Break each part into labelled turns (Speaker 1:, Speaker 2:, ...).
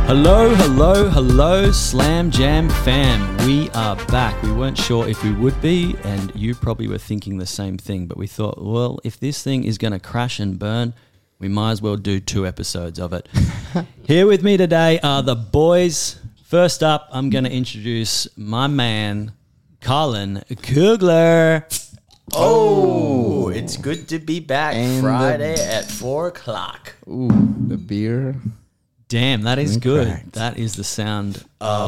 Speaker 1: Hello, Slam Jam fam. We are back. We weren't sure if we would be, and you probably were thinking the same thing, but we thought, well, if this thing is going to crash and burn, we might as well do 2 episodes of it. Here with me today are the boys. First up, I'm going to introduce my man, Colin Kugler.
Speaker 2: Oh, it's good to be back.
Speaker 3: And
Speaker 2: Friday at 4 o'clock.
Speaker 3: Ooh, the beer.
Speaker 1: Damn, that is good.
Speaker 3: Cracked.
Speaker 1: That is the sound.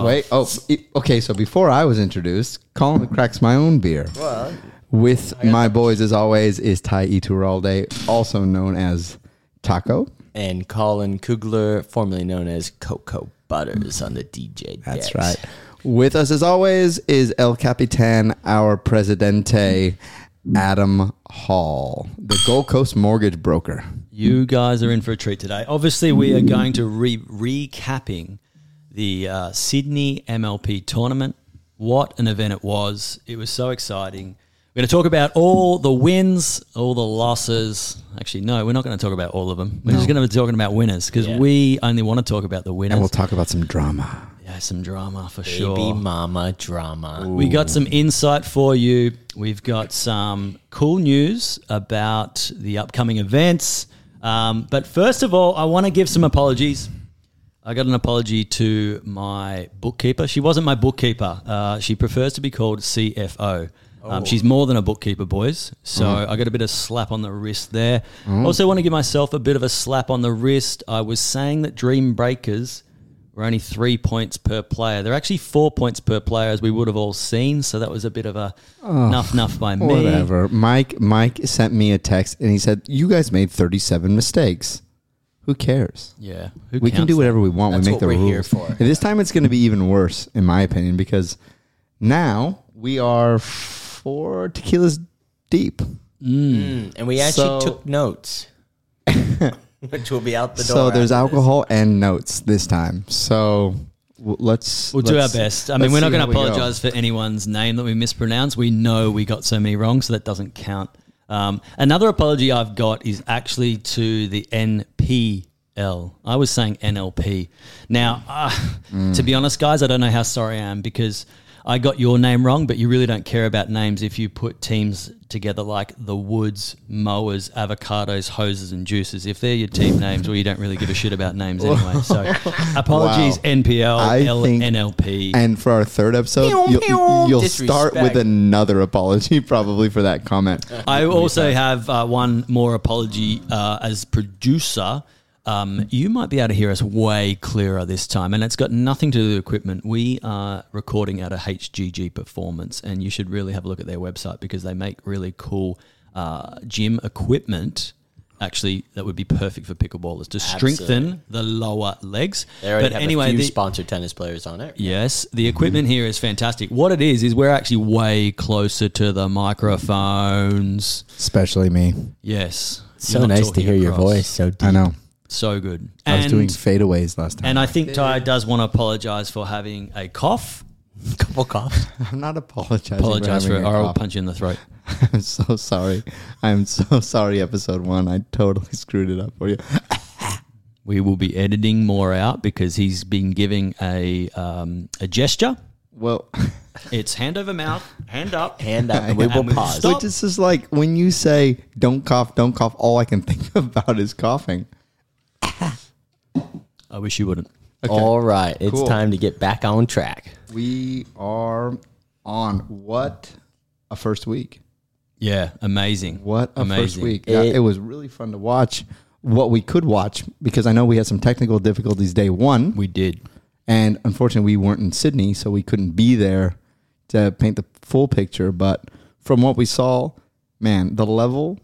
Speaker 3: Okay, so before I was introduced, Colin cracks my own beer.
Speaker 2: Well,
Speaker 3: With my boys, as always, is Tai Iturralde, also known as Taco.
Speaker 2: and Colin Kugler, formerly known as Cocoa Butters on the DJ
Speaker 3: That's
Speaker 2: decks.
Speaker 3: right. With us, as always, is El Capitan, our Presidente, Adam Hall, the Gold Coast mortgage broker.
Speaker 1: You guys are in for a treat today. Obviously, we are going to recapping the Sydney MLP tournament. What an event it was. It was so exciting. We're going to talk about all the wins, all the losses. Actually, no, we're not going to talk about all of them. We're just going to be talking about winners because we only want to talk about the winners.
Speaker 3: And we'll talk about some drama.
Speaker 1: Yeah, some drama for
Speaker 2: Baby
Speaker 1: sure.
Speaker 2: mama drama.
Speaker 1: We got some insight for you. We've got some cool news about the upcoming events. But first of all, I want to give some apologies. I got an apology to my bookkeeper. She wasn't my bookkeeper. She prefers to be called CFO. She's more than a bookkeeper, boys. So I got a bit of slap on the wrist there. Also want to give myself a bit of a slap on the wrist. I was saying that Dream Breakers were only 3 points per player. They're actually 4 points per player, as we would have all seen. So that was a bit of a nuff by me.
Speaker 3: Whatever. Mike sent me a text, and he said, you guys made 37 mistakes. Who cares?
Speaker 1: Yeah.
Speaker 3: We can do whatever we want.
Speaker 2: That's
Speaker 3: we make
Speaker 2: what
Speaker 3: the
Speaker 2: we're
Speaker 3: rules.
Speaker 2: here for.
Speaker 3: And this time it's going to be even worse, in my opinion, because now we are 4 tequilas deep.
Speaker 2: And we actually
Speaker 3: So-
Speaker 2: took notes, which will be out the door.
Speaker 3: So there's
Speaker 2: after this.
Speaker 3: alcohol and notes this time. So
Speaker 1: We'll do our best. I mean, we're not going to apologize for anyone's name that we mispronounced. We know we got so many wrong, so that doesn't count. Another apology I've got is actually to the NPL. I was saying NLP. Now, to be honest, guys, I don't know how sorry I am because I got your name wrong, but you really don't care about names if you put teams together like the Woods, Mowers, Avocados, Hoses, and Juices. If they're your team names, well, you don't really give a shit about names anyway. So apologies,
Speaker 3: Wow.
Speaker 1: NPL,
Speaker 3: think-
Speaker 1: NLP.
Speaker 3: And for our third episode, you'll start
Speaker 2: Disrespect.
Speaker 3: with another apology probably for that comment.
Speaker 1: I also have one more apology as producer. You might be able to hear us way clearer this time, and it's got nothing to do with equipment. We are recording at a HGG Performance, and you should really have a look at their website because they make really cool gym equipment. Actually, that would be perfect for pickleballers to strengthen the lower legs.
Speaker 2: They already
Speaker 1: But
Speaker 2: have
Speaker 1: anyway,
Speaker 2: a few
Speaker 1: the-
Speaker 2: sponsored tennis players on it.
Speaker 1: Yes, the equipment here is fantastic. What it is we're actually way closer to the microphones.
Speaker 3: Especially me.
Speaker 1: Yes.
Speaker 2: So
Speaker 1: You're not
Speaker 2: nice to
Speaker 1: talking
Speaker 2: hear your
Speaker 1: across.
Speaker 2: voice. So deep.
Speaker 3: I know.
Speaker 1: So good.
Speaker 3: I was doing fadeaways last time.
Speaker 1: And I think Ty does want to apologise for having a cough.
Speaker 2: couple coughs.
Speaker 3: I'm not apologizing.
Speaker 1: Apologise for it,
Speaker 3: having
Speaker 1: or
Speaker 3: a
Speaker 1: I'll
Speaker 3: cough.
Speaker 1: punch you in the throat.
Speaker 3: I'm so sorry. I'm so sorry, episode 1. I totally screwed it up for you.
Speaker 1: We will be editing more out because he's been giving a gesture.
Speaker 3: Well,
Speaker 1: It's hand over mouth, hand up.
Speaker 2: Hand up, and we will
Speaker 1: And we
Speaker 2: pause.
Speaker 1: stop.
Speaker 3: which is just like when you say don't cough, all I can think about is coughing.
Speaker 1: I wish you wouldn't.
Speaker 3: Okay.
Speaker 2: All right, it's
Speaker 3: Cool.
Speaker 2: time to get back on track.
Speaker 3: We are on what a first week.
Speaker 1: Yeah, amazing.
Speaker 3: What a
Speaker 1: amazing.
Speaker 3: first week. Yeah, it was really fun to watch what we could watch because I know we had some technical difficulties day 1.
Speaker 1: We did.
Speaker 3: And unfortunately, we weren't in Sydney, so we couldn't be there to paint the full picture. But from what we saw, man, the level,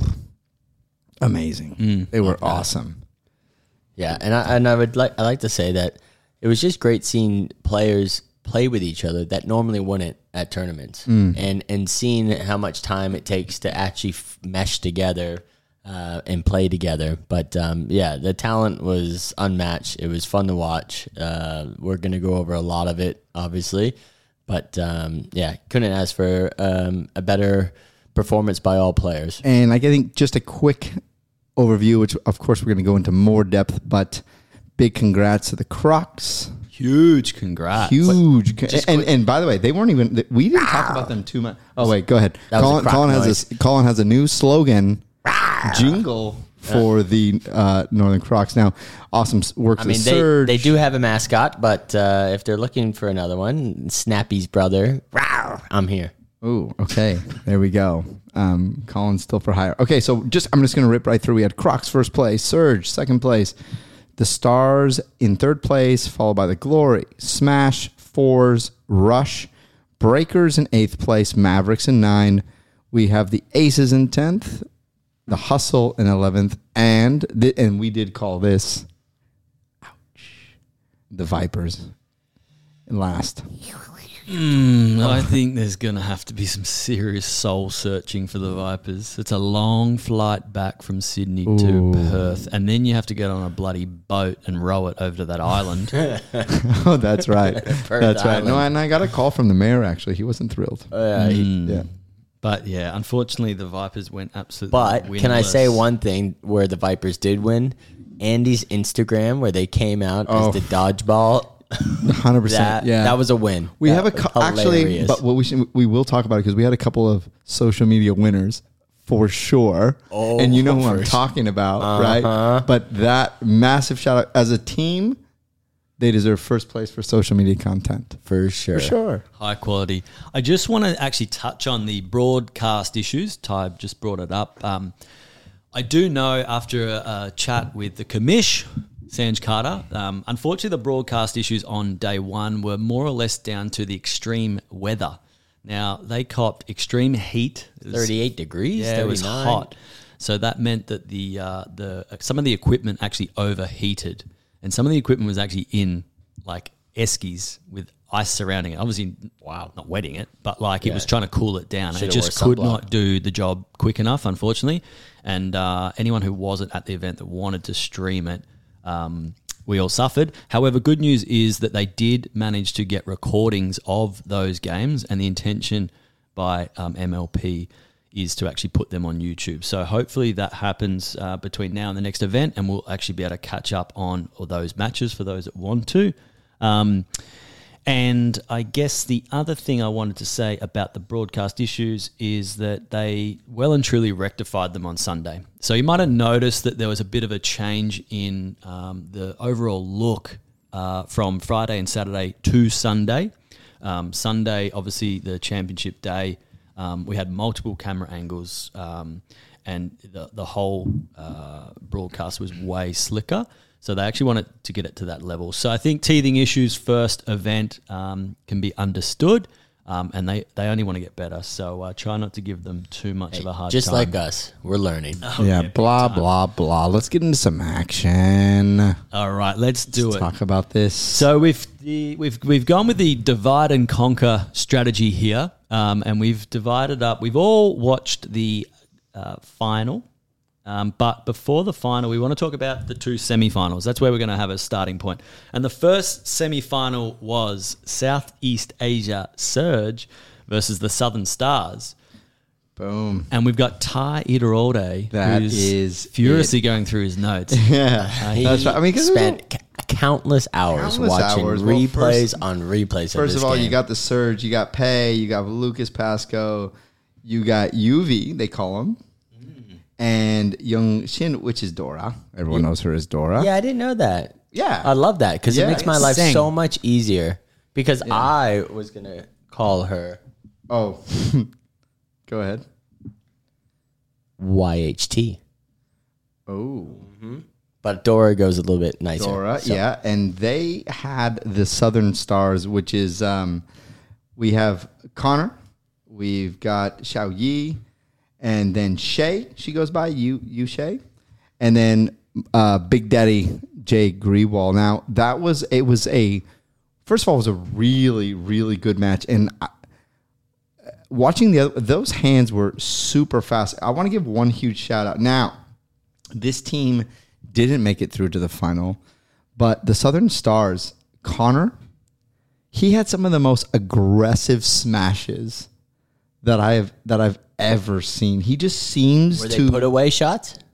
Speaker 3: amazing. They were awesome.
Speaker 2: Yeah, and I like to say that it was just great seeing players play with each other that normally wouldn't at tournaments, and seeing how much time it takes to actually mesh together and play together. But yeah, the talent was unmatched. It was fun to watch. We're gonna go over a lot of it, obviously, but yeah, couldn't ask for a better performance by all players.
Speaker 3: And I think just a quick overview, which of course we're going to go into more depth, but Big congrats to the Crocs.
Speaker 1: Huge congrats.
Speaker 3: Huge. And by the way, they weren't even, we didn't talk about them too much. Oh, wait, go ahead.
Speaker 2: That was a croc
Speaker 3: Colin has a new slogan, jingle for the Northern Crocs. Now, awesome work with Surge.
Speaker 2: They do have a mascot, but if they're looking for another one, Snappy's brother, I'm here.
Speaker 3: Oh, okay. There we go. Colin's still for hire. Okay, so I'm just going to rip right through. We had Crocs first place, Surge second place, the Stars in third place, followed by the Glory, Smash, Fours, Rush, Breakers in eighth place, Mavericks in 9. We have the Aces in 10th, the Hustle in 11th, and we did call this, the Vipers in last.
Speaker 1: I think there's going to have to be some serious soul searching for the Vipers. It's a long flight back from Sydney to Perth, and then you have to get on a bloody boat and row it over to that island.
Speaker 3: Oh, that's right. That's right. No, and I got a call from the mayor, actually. He wasn't thrilled. Yeah.
Speaker 1: But yeah, unfortunately, the Vipers went absolutely
Speaker 2: But
Speaker 1: winless.
Speaker 2: can I say one thing where the Vipers did win? Andy's Instagram, where they came out as the dodgeball.
Speaker 3: 100%.
Speaker 2: That was a win.
Speaker 3: We have actually, but we will talk about it because we had a couple of social media winners for sure. Oh, and you know who I'm talking about, right? But that massive shout out as a team, they deserve first place for social media content.
Speaker 2: For sure.
Speaker 1: High quality. I just want to actually touch on the broadcast issues. Ty just brought it up. I do know after a chat with the commish, Sanj Carter, unfortunately the broadcast issues on day one were more or less down to the extreme weather. Now, they copped extreme heat.
Speaker 2: 38 degrees?
Speaker 1: Yeah, 39. It was hot. So that meant that the some of the equipment actually overheated. And some of the equipment was actually in like eskies with ice surrounding it. Obviously, not wetting it, but like it was trying to cool it down. And it just could not do the job quick enough, unfortunately. And anyone who wasn't at the event that wanted to stream it, we all suffered. However, good news is that they did manage to get recordings of those games, and the intention by MLP is to actually put them on YouTube. So hopefully that happens between now and the next event, and we'll actually be able to catch up on all those matches for those that want to. And I guess the other thing I wanted to say about the broadcast issues is that they well and truly rectified them on Sunday. So you might have noticed that there was a bit of a change in the overall look from Friday and Saturday to Sunday. Sunday, obviously the championship day, we had multiple camera angles and the whole broadcast was way slicker. So they actually wanted to get it to that level. So I think Teething Issues' first event can be understood, and they only want to get better. So try not to give them too much of a hard time.
Speaker 2: Just like us, we're learning.
Speaker 3: Blah, blah, blah. Let's get into some action.
Speaker 1: All right, let's
Speaker 3: talk about this.
Speaker 1: So we've gone with the divide and conquer strategy here, and we've divided up. We've all watched the final. But before the final, we want to talk about the two semi-finals. That's where we're going to have a starting point. And the first semi-final was Southeast Asia Surge versus the Southern Stars.
Speaker 3: Boom.
Speaker 1: And we've got Ty Iturralde, who's furiously going through his notes.
Speaker 3: Yeah,
Speaker 2: that's right. I mean, spent countless hours watching replays on replays.
Speaker 3: First of all,
Speaker 2: game.
Speaker 3: you got the Surge, you got Pei, you got Lucas Pascoe, you got UV, they call him. And Young Shin, which is Dora. Everyone knows her as Dora.
Speaker 2: Yeah, I didn't know that.
Speaker 3: Yeah.
Speaker 2: I love that because it makes my life so much easier. Because I was going to call her...
Speaker 3: Oh. Go ahead.
Speaker 2: YHT.
Speaker 3: Oh.
Speaker 2: Mm-hmm. But Dora goes a little bit nicer.
Speaker 3: Dora, yeah. And they had the Southern Stars, which is... we have Connor. We've got Xiao Yi. And then Shay, she goes by, you Shay. And then Big Daddy Jay Grewal. Now, first of all, it was a really, really good match. And watching those hands were super fast. I want to give one huge shout out. Now, this team didn't make it through to the final, but the Southern Stars, Connor, he had some of the most aggressive smashes that I've ever seen. He just seems
Speaker 2: Were they put away shots?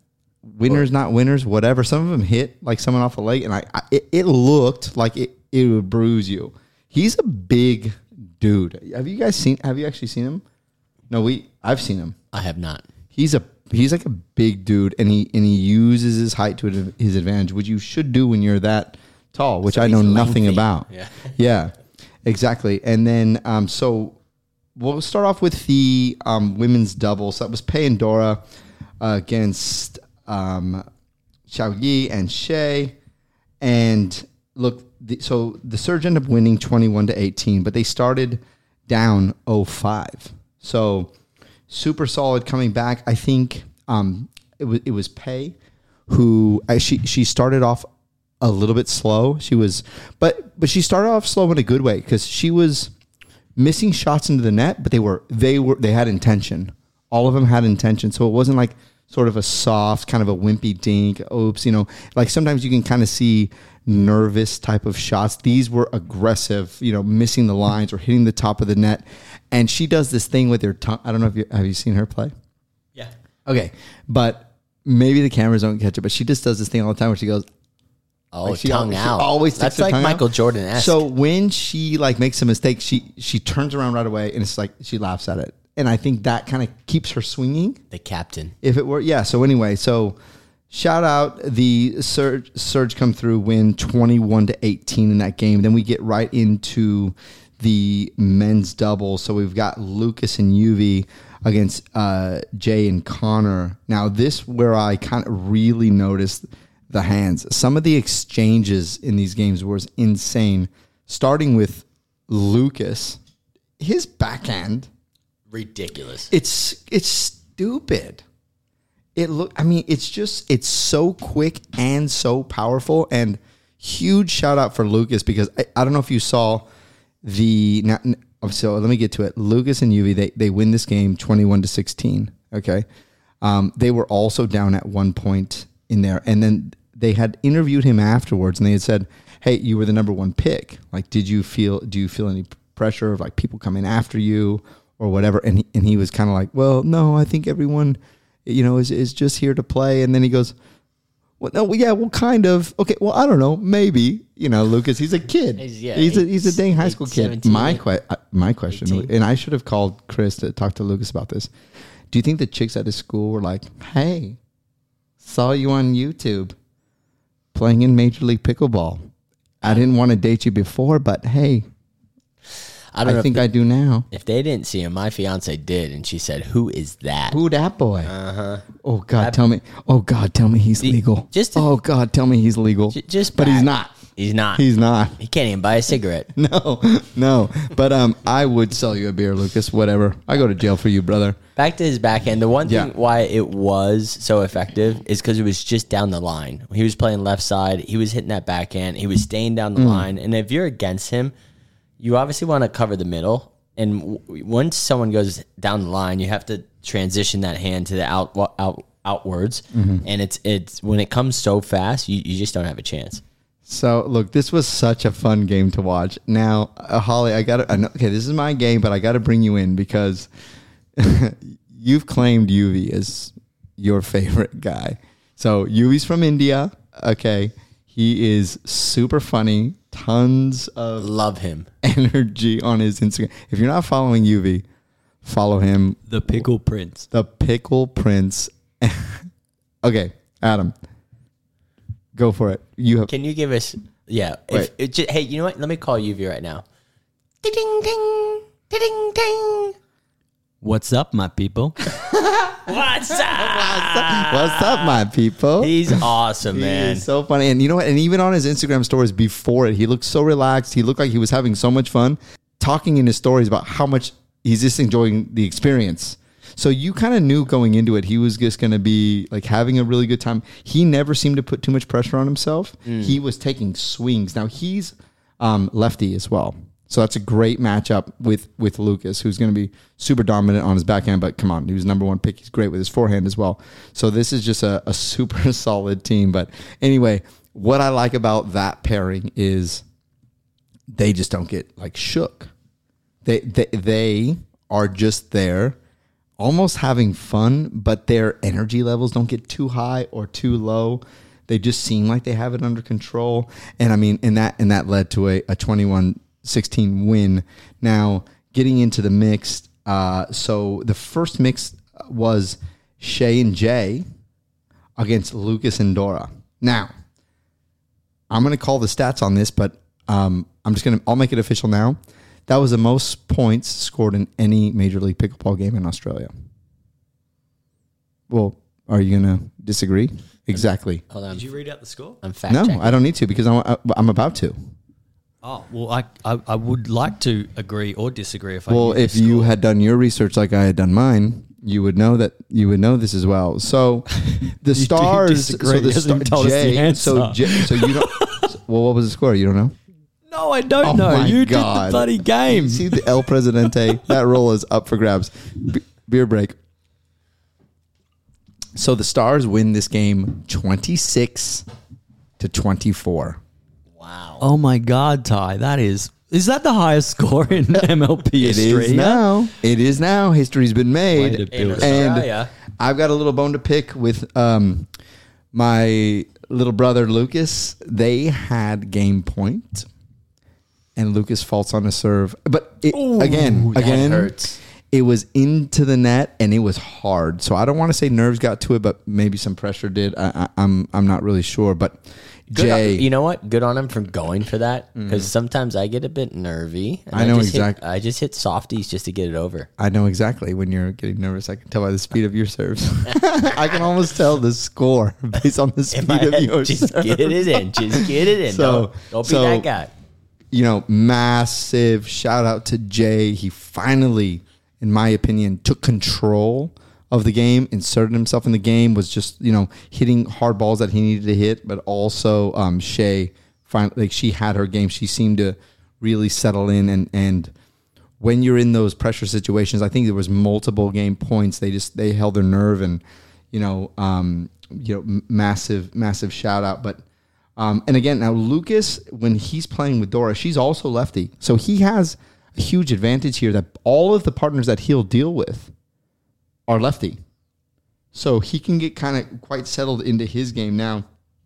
Speaker 3: winners, not winners, whatever. Some of them hit like someone off a leg, and it looked like it would bruise you. He's a big dude. Have you actually seen him? No, I've seen him.
Speaker 2: I have not.
Speaker 3: He's like a big dude, and he uses his height to his advantage, which you should do when you're that tall, which I know nothing about. Yeah, exactly. And then so we'll start off with the women's doubles. That was Pei and Dora against Xiao Yi and Shea. And look, so the Surge ended up winning 21-18, but they started down 0-5. So super solid coming back. I think it was Pei who she started off a little bit slow. But she started off slow in a good way because she was missing shots into the net, but they had intention. All of them had intention. So it wasn't like sort of a soft, kind of a wimpy dink. Oops, like sometimes you can kind of see nervous type of shots. These were aggressive, missing the lines or hitting the top of the net. And she does this thing with her tongue. I don't know if have you seen her play?
Speaker 2: Yeah.
Speaker 3: Okay. But maybe the cameras don't catch it, but she just does this thing all the time where she goes,
Speaker 2: tongue out.
Speaker 3: She always
Speaker 2: That's like Michael Jordan-esque.
Speaker 3: So when she makes a mistake, she turns around right away and it's like she laughs at it. And I think that kind of keeps her swinging.
Speaker 2: The captain.
Speaker 3: If it were, yeah. So anyway, shout out the Surge come through, win 21-18 in that game. Then we get right into the men's double. So we've got Lucas and Yuvi against Jay and Connor. Now this where I kind of really noticed the hands. Some of the exchanges in these games was insane. Starting with Lucas, his backhand,
Speaker 2: ridiculous.
Speaker 3: It's stupid. It's so quick and so powerful. And huge shout out for Lucas because I don't know if you saw so let me get to it. Lucas and Yuvi, they win this game 21-16. Okay. They were also down at one point in there. And then they had interviewed him afterwards and they had said, hey, you were the number one pick. Like, do you feel any pressure of like people coming after you or whatever? And he was kind of like, well, no, I think everyone, is just here to play. And then he goes, well, no, yeah, well, kind of. Okay, well, I don't know, maybe. Lucas, he's a kid. He's a dang high school kid. My question, 18. And I should have called Chris to talk to Lucas about this. Do you think the chicks at his school were like, hey, saw you on YouTube playing in Major League Pickleball. I didn't want to date you before, but hey, I think I do now.
Speaker 2: If they didn't see him, my fiance did, and she said, "Who is that?
Speaker 3: Who that boy?" Oh God, tell me! Oh God, tell me he's legal. Oh God, tell me he's legal. But he's not.
Speaker 2: He's not.
Speaker 3: He's not.
Speaker 2: He can't even buy a cigarette.
Speaker 3: No. But I would sell you a beer, Lucas. Whatever. I go to jail for you, brother.
Speaker 2: Back to his backhand. The one thing why it was so effective is because it was just down the line. He was playing left side. He was hitting that backhand. He was staying down the line. And if you're against him, you obviously want to cover the middle. And once someone goes down the line, you have to transition that hand to the outwards. And it's when it comes so fast, you just don't have a chance.
Speaker 3: So, look, this was such a fun game to watch. Now, Holly, okay, this is my game, but I got to bring you in because you've claimed Yuvi as your favorite guy. So, Yuvi's from India. Okay. He is super funny. Tons of
Speaker 2: love him
Speaker 3: energy on his Instagram. If you're not following Yuvi, follow him.
Speaker 1: The Pickle Prince.
Speaker 3: The Pickle Prince. Okay, Adam. Go for it.
Speaker 2: Can you give us? Yeah. Hey, you know what? Let me call Yuvi right now. Ding ding ding ding.
Speaker 1: What's up, my people?
Speaker 2: What's up?
Speaker 3: What's up, my people?
Speaker 2: He's awesome, man.
Speaker 3: He's so funny. And you know what? And even on his Instagram stories before it, he looked so relaxed. He looked like he was having so much fun talking in his stories about how much he's just enjoying the experience. So you kind of knew going into it, he was just going to be like having a really good time. He never seemed to put too much pressure on himself. He was taking swings. Now he's lefty as well. So that's a great matchup with Lucas, who's going to be super dominant on his backhand. But come on, he was number one pick. He's great with his forehand as well. So this is just a super solid team. But anyway, what I like about that pairing is they just don't get like shook. They are just there almost having fun, but their energy levels don't get too high or too low. They just seem like they have it under control. And I mean, and that led to a 21-16 win. Now, getting into the mix, so the first mix was Shay and Jay against Lucas and Dora. Now, I'm going to call the stats on this, but I'll make it official now. That was the most points scored in any Major League Pickleball game in Australia. Well, are you going to disagree? Exactly.
Speaker 2: Hold on.
Speaker 1: Did you read out the score?
Speaker 2: I'm fact
Speaker 3: No,
Speaker 2: checking.
Speaker 3: I don't need to because I'm about to.
Speaker 1: Oh, well, I would like to agree or disagree if I
Speaker 3: Well,
Speaker 1: knew the
Speaker 3: if you
Speaker 1: score.
Speaker 3: had done your research like I had done mine, you would know this as well. So the stars.
Speaker 1: disagree.
Speaker 3: So the
Speaker 1: He hasn't even told us the
Speaker 3: Jay.
Speaker 1: answer.
Speaker 3: So you don't. Well, what was the score? You don't know.
Speaker 1: No, I don't
Speaker 3: Oh
Speaker 1: know.
Speaker 3: my
Speaker 1: You
Speaker 3: God.
Speaker 1: did the bloody game.
Speaker 3: See the El Presidente. That roll is up for grabs. Beer break. So the Stars win this game 26-24.
Speaker 2: Wow.
Speaker 1: Oh my God, Ty, is that the highest score in MLP
Speaker 3: It
Speaker 1: history?
Speaker 3: is now. It is now. History's been made.
Speaker 1: Way to
Speaker 2: In
Speaker 1: build it.
Speaker 2: Australia.
Speaker 3: And I've got a little bone to pick with my little brother Lucas. They had game point, and Lucas faults on a serve. But again,
Speaker 2: That hurts.
Speaker 3: it was into the net and it was hard. So I don't want to say nerves got to it, but maybe some pressure did. I'm not really sure. But
Speaker 2: Good
Speaker 3: Jay,
Speaker 2: you know what? Good on him for going for that because sometimes I get a bit nervy. And
Speaker 3: I know
Speaker 2: just
Speaker 3: exactly.
Speaker 2: I just hit softies just to get it over.
Speaker 3: I know exactly when you're getting nervous. I can tell by the speed of your serves. I can almost tell the score based on the
Speaker 2: In
Speaker 3: speed
Speaker 2: my
Speaker 3: of
Speaker 2: head,
Speaker 3: your
Speaker 2: just
Speaker 3: serve.
Speaker 2: get it in. Just get it in.
Speaker 3: So-
Speaker 2: don't be
Speaker 3: so-
Speaker 2: that guy.
Speaker 3: You know, massive shout out to Jay. He finally, in my opinion, took control of the game, inserted himself in the game, was just, hitting hard balls that he needed to hit, but also Shay, finally, she had her game. She seemed to really settle in, and when you're in those pressure situations, I think there was multiple game points. They held their nerve, and massive shout out. But and again, now Lucas, when he's playing with Dora, she's also lefty, so he has a huge advantage here that all of the partners that he'll deal with are lefty. So he can get kind of quite settled into his game now.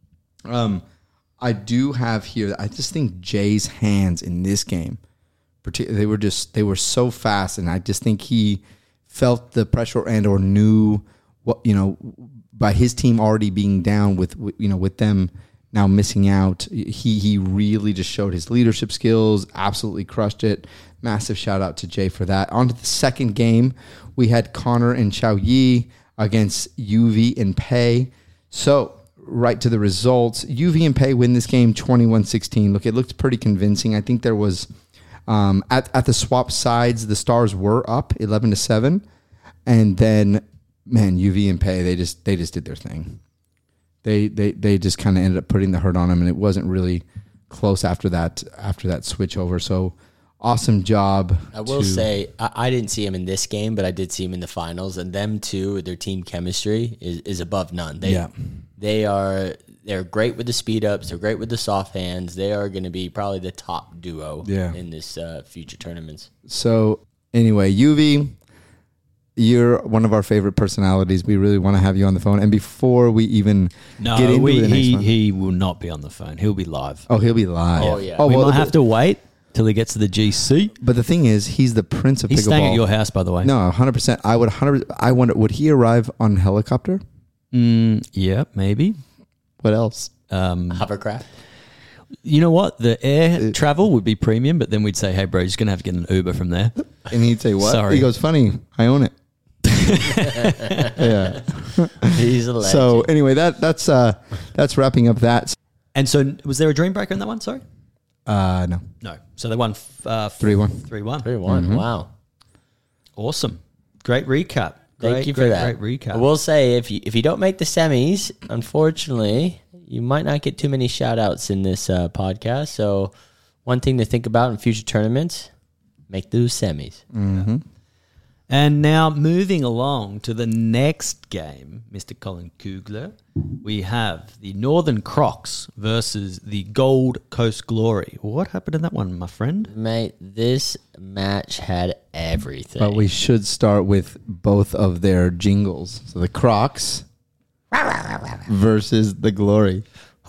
Speaker 3: I do have here, I just think Jay's hands in this game, they were so fast, and I just think he felt the pressure and or knew what, by his team already being down with them now missing out. He really just showed his leadership skills, absolutely crushed it. Massive shout out to Jay for that. On to the second game, we had Connor and Xiao Yi against UV and Pei. So right to the results, UV and Pei win this game 21-16. Look, it looked pretty convincing. I think there was at the swap sides, the Stars were up 11-7, and then UV and Pei they just did their thing. They just kind of ended up putting the hurt on them, and it wasn't really close after that switch over. So awesome job.
Speaker 2: I will say I didn't see him in this game, but I did see him in the finals, and them two, their team chemistry is above none. They're great with the speed ups. They're great with the soft hands. They are going to be probably the top duo in this future tournaments.
Speaker 3: So anyway, UV, you're one of our favorite personalities. We really want to have you on the phone. And before we even get into the next one,
Speaker 1: he will not be on the phone. He'll be live.
Speaker 3: he'll be live.
Speaker 2: Oh, yeah.
Speaker 3: Oh,
Speaker 1: We
Speaker 3: well,
Speaker 1: might have to wait till he gets to the GC.
Speaker 3: But the thing is, he's the prince of
Speaker 1: He's
Speaker 3: pickleball.
Speaker 1: staying at your house, by the way.
Speaker 3: No, 100%. I wonder, would he arrive on helicopter?
Speaker 1: Yeah, maybe.
Speaker 3: What else?
Speaker 2: Hovercraft.
Speaker 1: You know what? The air travel would be premium, but then we'd say, hey, bro, you're just going to have to get an Uber from there.
Speaker 3: And he'd say, what?
Speaker 1: Sorry.
Speaker 3: He goes, funny, I own it. Yeah.
Speaker 2: He's a legend.
Speaker 3: So anyway, that's wrapping up that.
Speaker 1: And so was there a dream breaker in that one? Sorry?
Speaker 3: No.
Speaker 1: No. So they won
Speaker 3: 3-1.
Speaker 1: 3-1.
Speaker 2: 3-1. Wow.
Speaker 1: Awesome. Great recap.
Speaker 2: Thank you for that.
Speaker 1: Great recap.
Speaker 2: I will say, if you don't make the semis, unfortunately, you might not get too many shout outs in this podcast. So one thing to think about in future tournaments, make those semis.
Speaker 3: Mm-hmm.
Speaker 1: And now moving along to the next game, Mr. Colin Kugler, we have the Northern Crocs versus the Gold Coast Glory. What happened in that one, my friend?
Speaker 2: Mate, this match had everything.
Speaker 3: But we should start with both of their jingles. So the Crocs versus the Glory.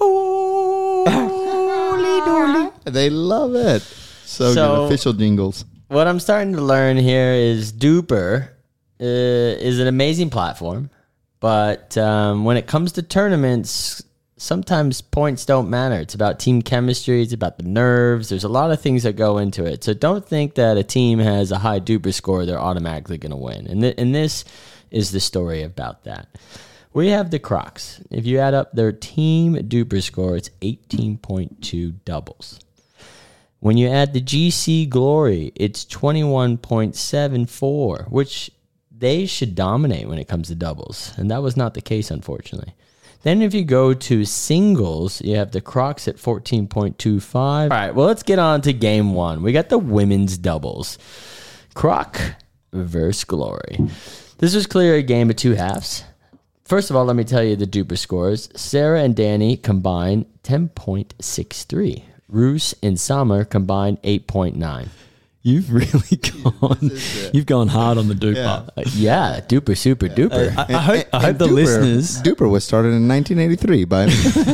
Speaker 3: They love it. So good. Official jingles.
Speaker 2: What I'm starting to learn here is Duper is an amazing platform, but when it comes to tournaments, sometimes points don't matter. It's about team chemistry. It's about the nerves. There's a lot of things that go into it. So don't think that a team has a high Duper score, they're automatically going to win. And this is the story about that. We have the Crocs. If you add up their team Duper score, it's 18.2 doubles. When you add the GC Glory, it's 21.74, which they should dominate when it comes to doubles. And that was not the case, unfortunately. Then if you go to singles, you have the Crocs at 14.25. All right, well, let's get on to game one. We got the women's doubles. Croc versus Glory. This was clearly a game of two halves. First of all, let me tell you the Duper scores. Sarah and Danny combined 10.63. Roos and Summer combined 8.9.
Speaker 1: You've really gone hard on the Duper.
Speaker 2: Yeah, Duper, super duper.
Speaker 1: I hope the listeners...
Speaker 3: Duper was started in 1983 by...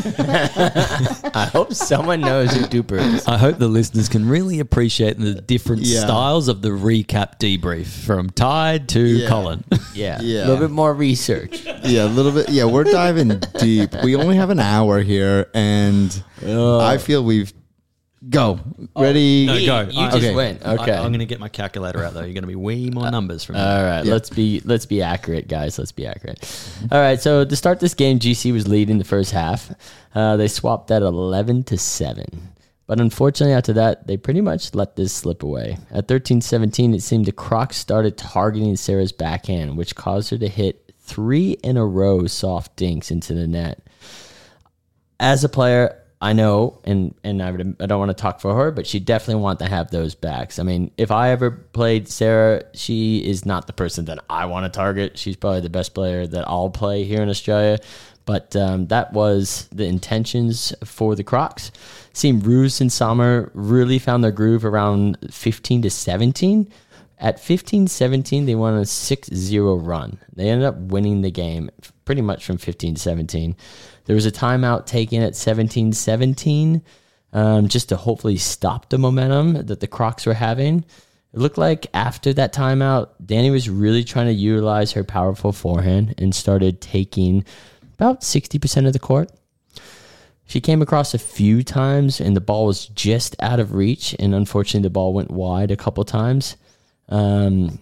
Speaker 2: I hope someone knows who Duper is.
Speaker 1: I hope the listeners can really appreciate the different styles of the recap debrief from Tide to Colin.
Speaker 2: Yeah, a little bit more research.
Speaker 3: Yeah, a little bit. Yeah, we're diving deep. We only have an hour here, and I feel we've... Go. Ready?
Speaker 1: No, go.
Speaker 2: You just went. Okay.
Speaker 1: I'm going to get my calculator out, though. You're going to be way more numbers from me.
Speaker 2: All right. Let's be accurate, guys. Let's be accurate. All right. So to start this game, GC was leading the first half. They swapped that 11-7. But unfortunately, after that, they pretty much let this slip away. At 13-17, it seemed the Crocs started targeting Sarah's backhand, which caused her to hit 3 in a row soft dinks into the net. As a player, I know, and I don't want to talk for her, but she definitely want to have those backs. I mean, if I ever played Sarah, she is not the person that I want to target. She's probably the best player that I'll play here in Australia. But that was the intentions for the Crocs. Seemed Roos and Summer really found their groove around 15-17. At 15-17, they won a 6-0 run. They ended up winning the game pretty much from 15-17. There was a timeout taken at 17-17 just to hopefully stop the momentum that the Crocs were having. It looked like after that timeout, Danny was really trying to utilize her powerful forehand and started taking about 60% of the court. She came across a few times and the ball was just out of reach, and unfortunately the ball went wide a couple times. At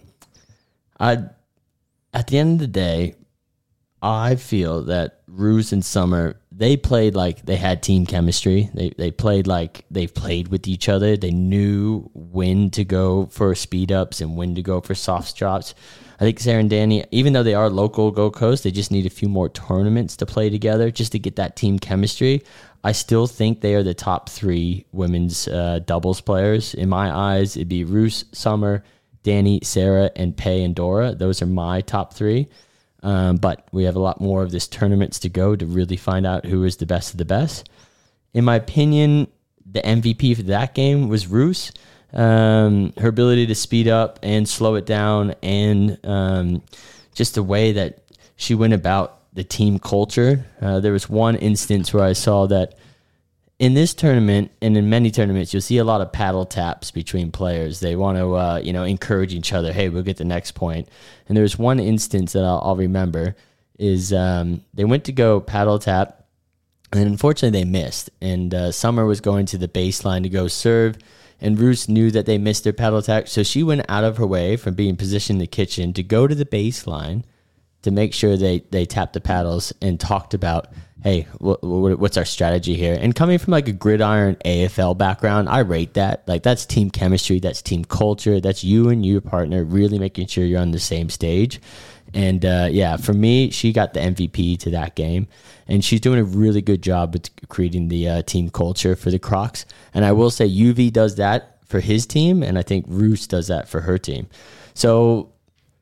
Speaker 2: the end of the day, I feel that Roos and Summer, they played like they had team chemistry. They played like they played with each other. They knew when to go for speed ups and when to go for soft drops. I think Sarah and Danny, even though they are local Gold Coast, they just need a few more tournaments to play together just to get that team chemistry. I still think they are the top 3 women's doubles players. In my eyes, it'd be Roos, Summer, Danny, Sarah, and Pei and Dora. Those are my top 3. But we have a lot more of this tournaments to go to really find out who is the best of the best. In my opinion, the MVP for that game was Roos. Her ability to speed up and slow it down, and just the way that she went about the team culture. There was one instance where I saw that in this tournament and in many tournaments, you'll see a lot of paddle taps between players. They want to, encourage each other. Hey, we'll get the next point. And there was one instance that I'll remember is they went to go paddle tap, and unfortunately they missed. And Summer was going to the baseline to go serve, and Roos knew that they missed their paddle tap, so she went out of her way from being positioned in the kitchen to go to the baseline to make sure they tapped the paddles and talked about, hey, what's our strategy here? And coming from like a gridiron AFL background, I rate that. Like, that's team chemistry, that's team culture, that's you and your partner really making sure you're on the same stage. And for me, she got the MVP to that game, and she's doing a really good job with creating the team culture for the Crocs. And I will say UV does that for his team, and I think Roos does that for her team. So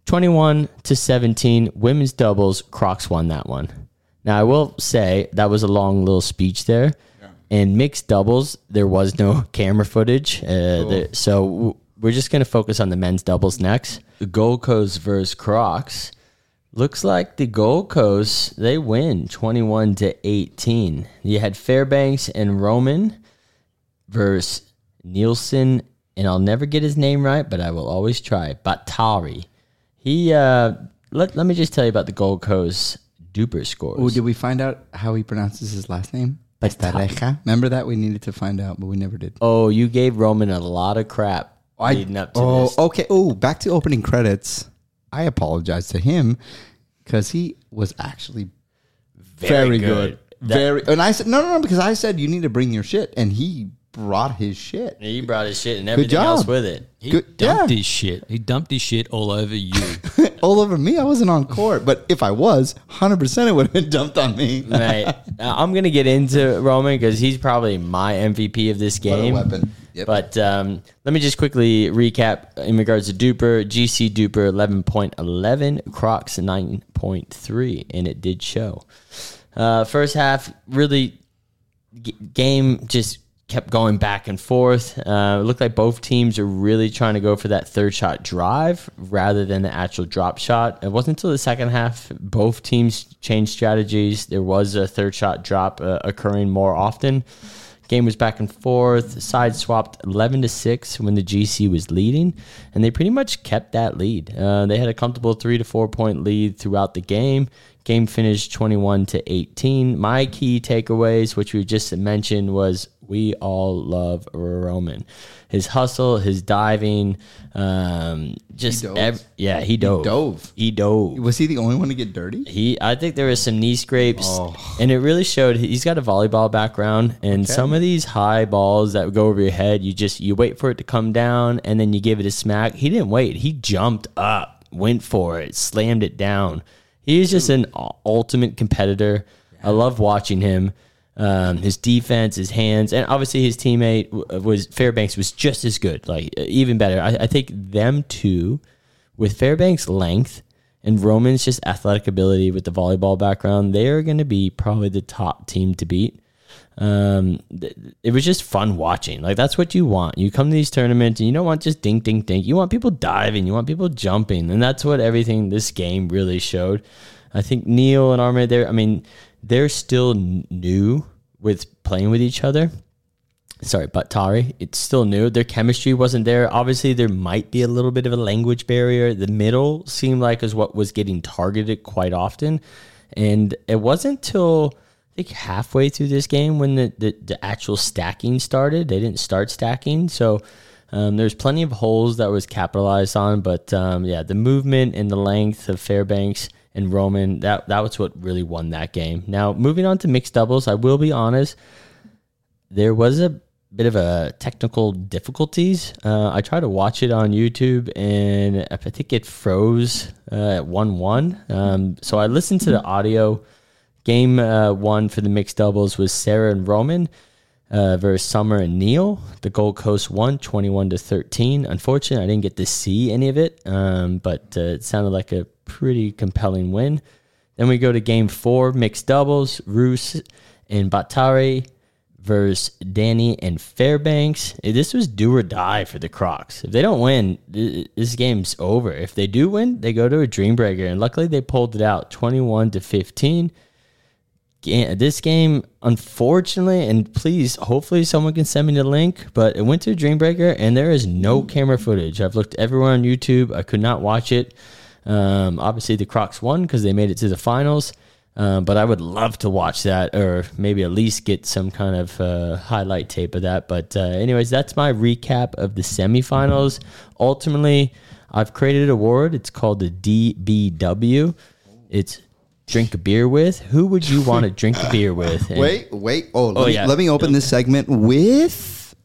Speaker 2: 21-17, women's doubles, Crocs won that one. Now, I will say that was a long little speech there. Yeah. And mixed doubles, there was no camera footage. So we're just going to focus on the men's doubles next. The Gold Coast versus Crocs. Looks like the Gold Coast, they win 21-18. You had Fairbanks and Roman versus Nielsen, and I'll never get his name right, but I will always try. Batari. He let me just tell you about the Gold Coast duper scores.
Speaker 3: Oh, did we find out how he pronounces his last name? Estareja. Remember that? We needed to find out, but we never did.
Speaker 2: Oh, you gave Roman a lot of crap leading up to this.
Speaker 3: Okay. Oh, back to opening credits. I apologize to him because he was actually very good. And I said, no, because I said you need to bring your shit, and he brought his shit.
Speaker 2: He brought his shit and everything else with it.
Speaker 1: He dumped his shit. He dumped his shit all over you.
Speaker 3: All over me? I wasn't on court, but if I was, 100% it would have been dumped on me.
Speaker 2: Right. I'm going to get into Roman because he's probably my MVP of this game.
Speaker 3: What a weapon. Yep.
Speaker 2: But let me just quickly recap in regards to Duper. GC Duper 11.11, Crocs 9.3, and it did show. First half, really, game just kept going back and forth. It looked like both teams are really trying to go for that third shot drive rather than the actual drop shot. It wasn't until the second half both teams changed strategies. There was a third shot drop occurring more often. Game was back and forth. Side swapped 11-6 when the GC was leading, and they pretty much kept that lead. They had a comfortable 3 to 4 point lead throughout the game. Game finished 21-18. My key takeaways, which we just mentioned, was we all love Roman. His hustle, his diving, he dove. He dove.
Speaker 3: Was he the only one to get dirty?
Speaker 2: I think there was some knee scrapes, and it really showed. He's got a volleyball background, and some of these high balls that go over your head, you wait for it to come down, and then you give it a smack. He didn't wait. He jumped up, went for it, slammed it down. He's just an ultimate competitor. I love watching him. His defense, his hands, and obviously his teammate Fairbanks was just as good, like even better. I think them two, with Fairbanks' length and Roman's just athletic ability with the volleyball background, they are going to be probably the top team to beat. It was just fun watching. Like, that's what you want. You come to these tournaments and you don't want just dink, dink, dink. You want people diving. You want people jumping. And that's what everything this game really showed. I think Neil and Armin, they're still new with playing with each other. Sorry, Batari, it's still new. Their chemistry wasn't there. Obviously, there might be a little bit of a language barrier. The middle seemed like is what was getting targeted quite often. And it wasn't till I think halfway through this game when the actual stacking started. They didn't start stacking. So there's plenty of holes that was capitalized on. But the movement and the length of Fairbanks and Roman, that was what really won that game. Now, moving on to mixed doubles, I will be honest, there was a bit of a technical difficulties. I tried to watch it on YouTube, and I think it froze at 1-1. So I listened to the audio. Game 1 for the mixed doubles was Sarah and Roman versus Summer and Neil. The Gold Coast won 21-13. Unfortunately, I didn't get to see any of it, but it sounded like a pretty compelling win. Then we go to Game 4, mixed doubles, Roos and Batari versus Danny and Fairbanks. This was do or die for the Crocs. If they don't win, this game's over. If they do win, they go to a dream breaker, and luckily they pulled it out 21-15. This game, unfortunately, and please, hopefully someone can send me the link, but it went to a dream breaker, and there is no camera footage. I've looked everywhere on YouTube. I could not watch it. Obviously, the Crocs won because they made it to the finals, but I would love to watch that, or maybe at least get some kind of highlight tape of that. But anyways, that's my recap of the semifinals. Ultimately, I've created an award. It's called the DBW. It's drink a beer with. Who would you want to drink a beer with? And
Speaker 3: wait. Let me open this segment with.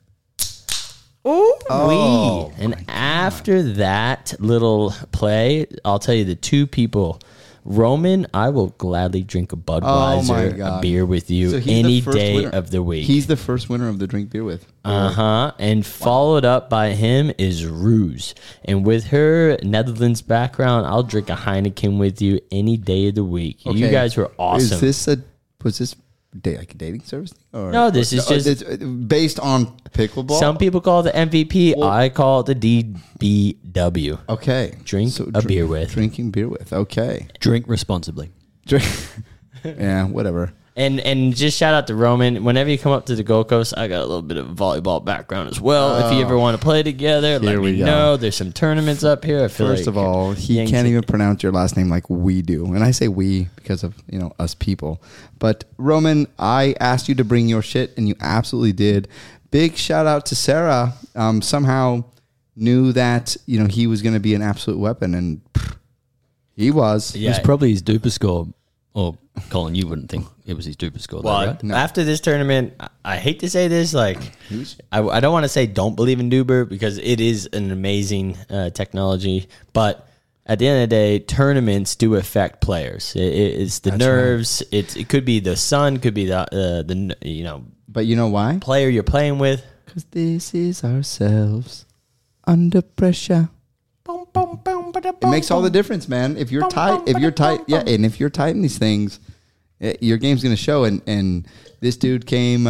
Speaker 2: And after that little play, I'll tell you the two people Roman, I will gladly drink a Budweiser, a beer with you
Speaker 3: So he's
Speaker 2: any
Speaker 3: the first
Speaker 2: day
Speaker 3: winner.
Speaker 2: of the week.
Speaker 3: He's the first winner of the drink beer with.
Speaker 2: And followed up by him is Roos. And with her Netherlands background, I'll drink a Heineken with you any day of the week. You
Speaker 3: Okay.
Speaker 2: guys were awesome.
Speaker 3: Was this like a dating service thing? Or,
Speaker 2: No, this is just-
Speaker 3: it's based on pickleball.
Speaker 2: Some people call it the MVP. I call it the DBW.
Speaker 3: Okay,
Speaker 2: Drink a beer with.
Speaker 3: Drinking beer with. Okay,
Speaker 1: Drink responsibly.
Speaker 3: Drink. Yeah, whatever.
Speaker 2: And just shout out to Roman. Whenever you come up to the Gold Coast, I got a little bit of volleyball background as well. If you ever want to play together, let
Speaker 3: we
Speaker 2: me
Speaker 3: go.
Speaker 2: know. There's some tournaments up here. I feel
Speaker 3: First of all, he can't even pronounce your last name like we do, and I say we because of us people. But Roman, I asked you to bring your shit, and you absolutely did. Big shout out to Sarah. Somehow knew that he was going to be an absolute weapon, and he was.
Speaker 1: It was probably his duper score. Or, Colin, you wouldn't think it was his duper score, though,
Speaker 2: Well,
Speaker 1: right?
Speaker 2: after this tournament, I hate to say this, I don't want to say don't believe in Duber because it is an amazing technology, but at the end of the day, tournaments do affect players. It's the nerves. Right. It could be the sun, could be the
Speaker 3: But you know why?
Speaker 2: Player you're playing with.
Speaker 3: Because this is ourselves under pressure. It makes all the difference, man. If you're tight, and if you're tight in these things, your game's going to show. And this dude came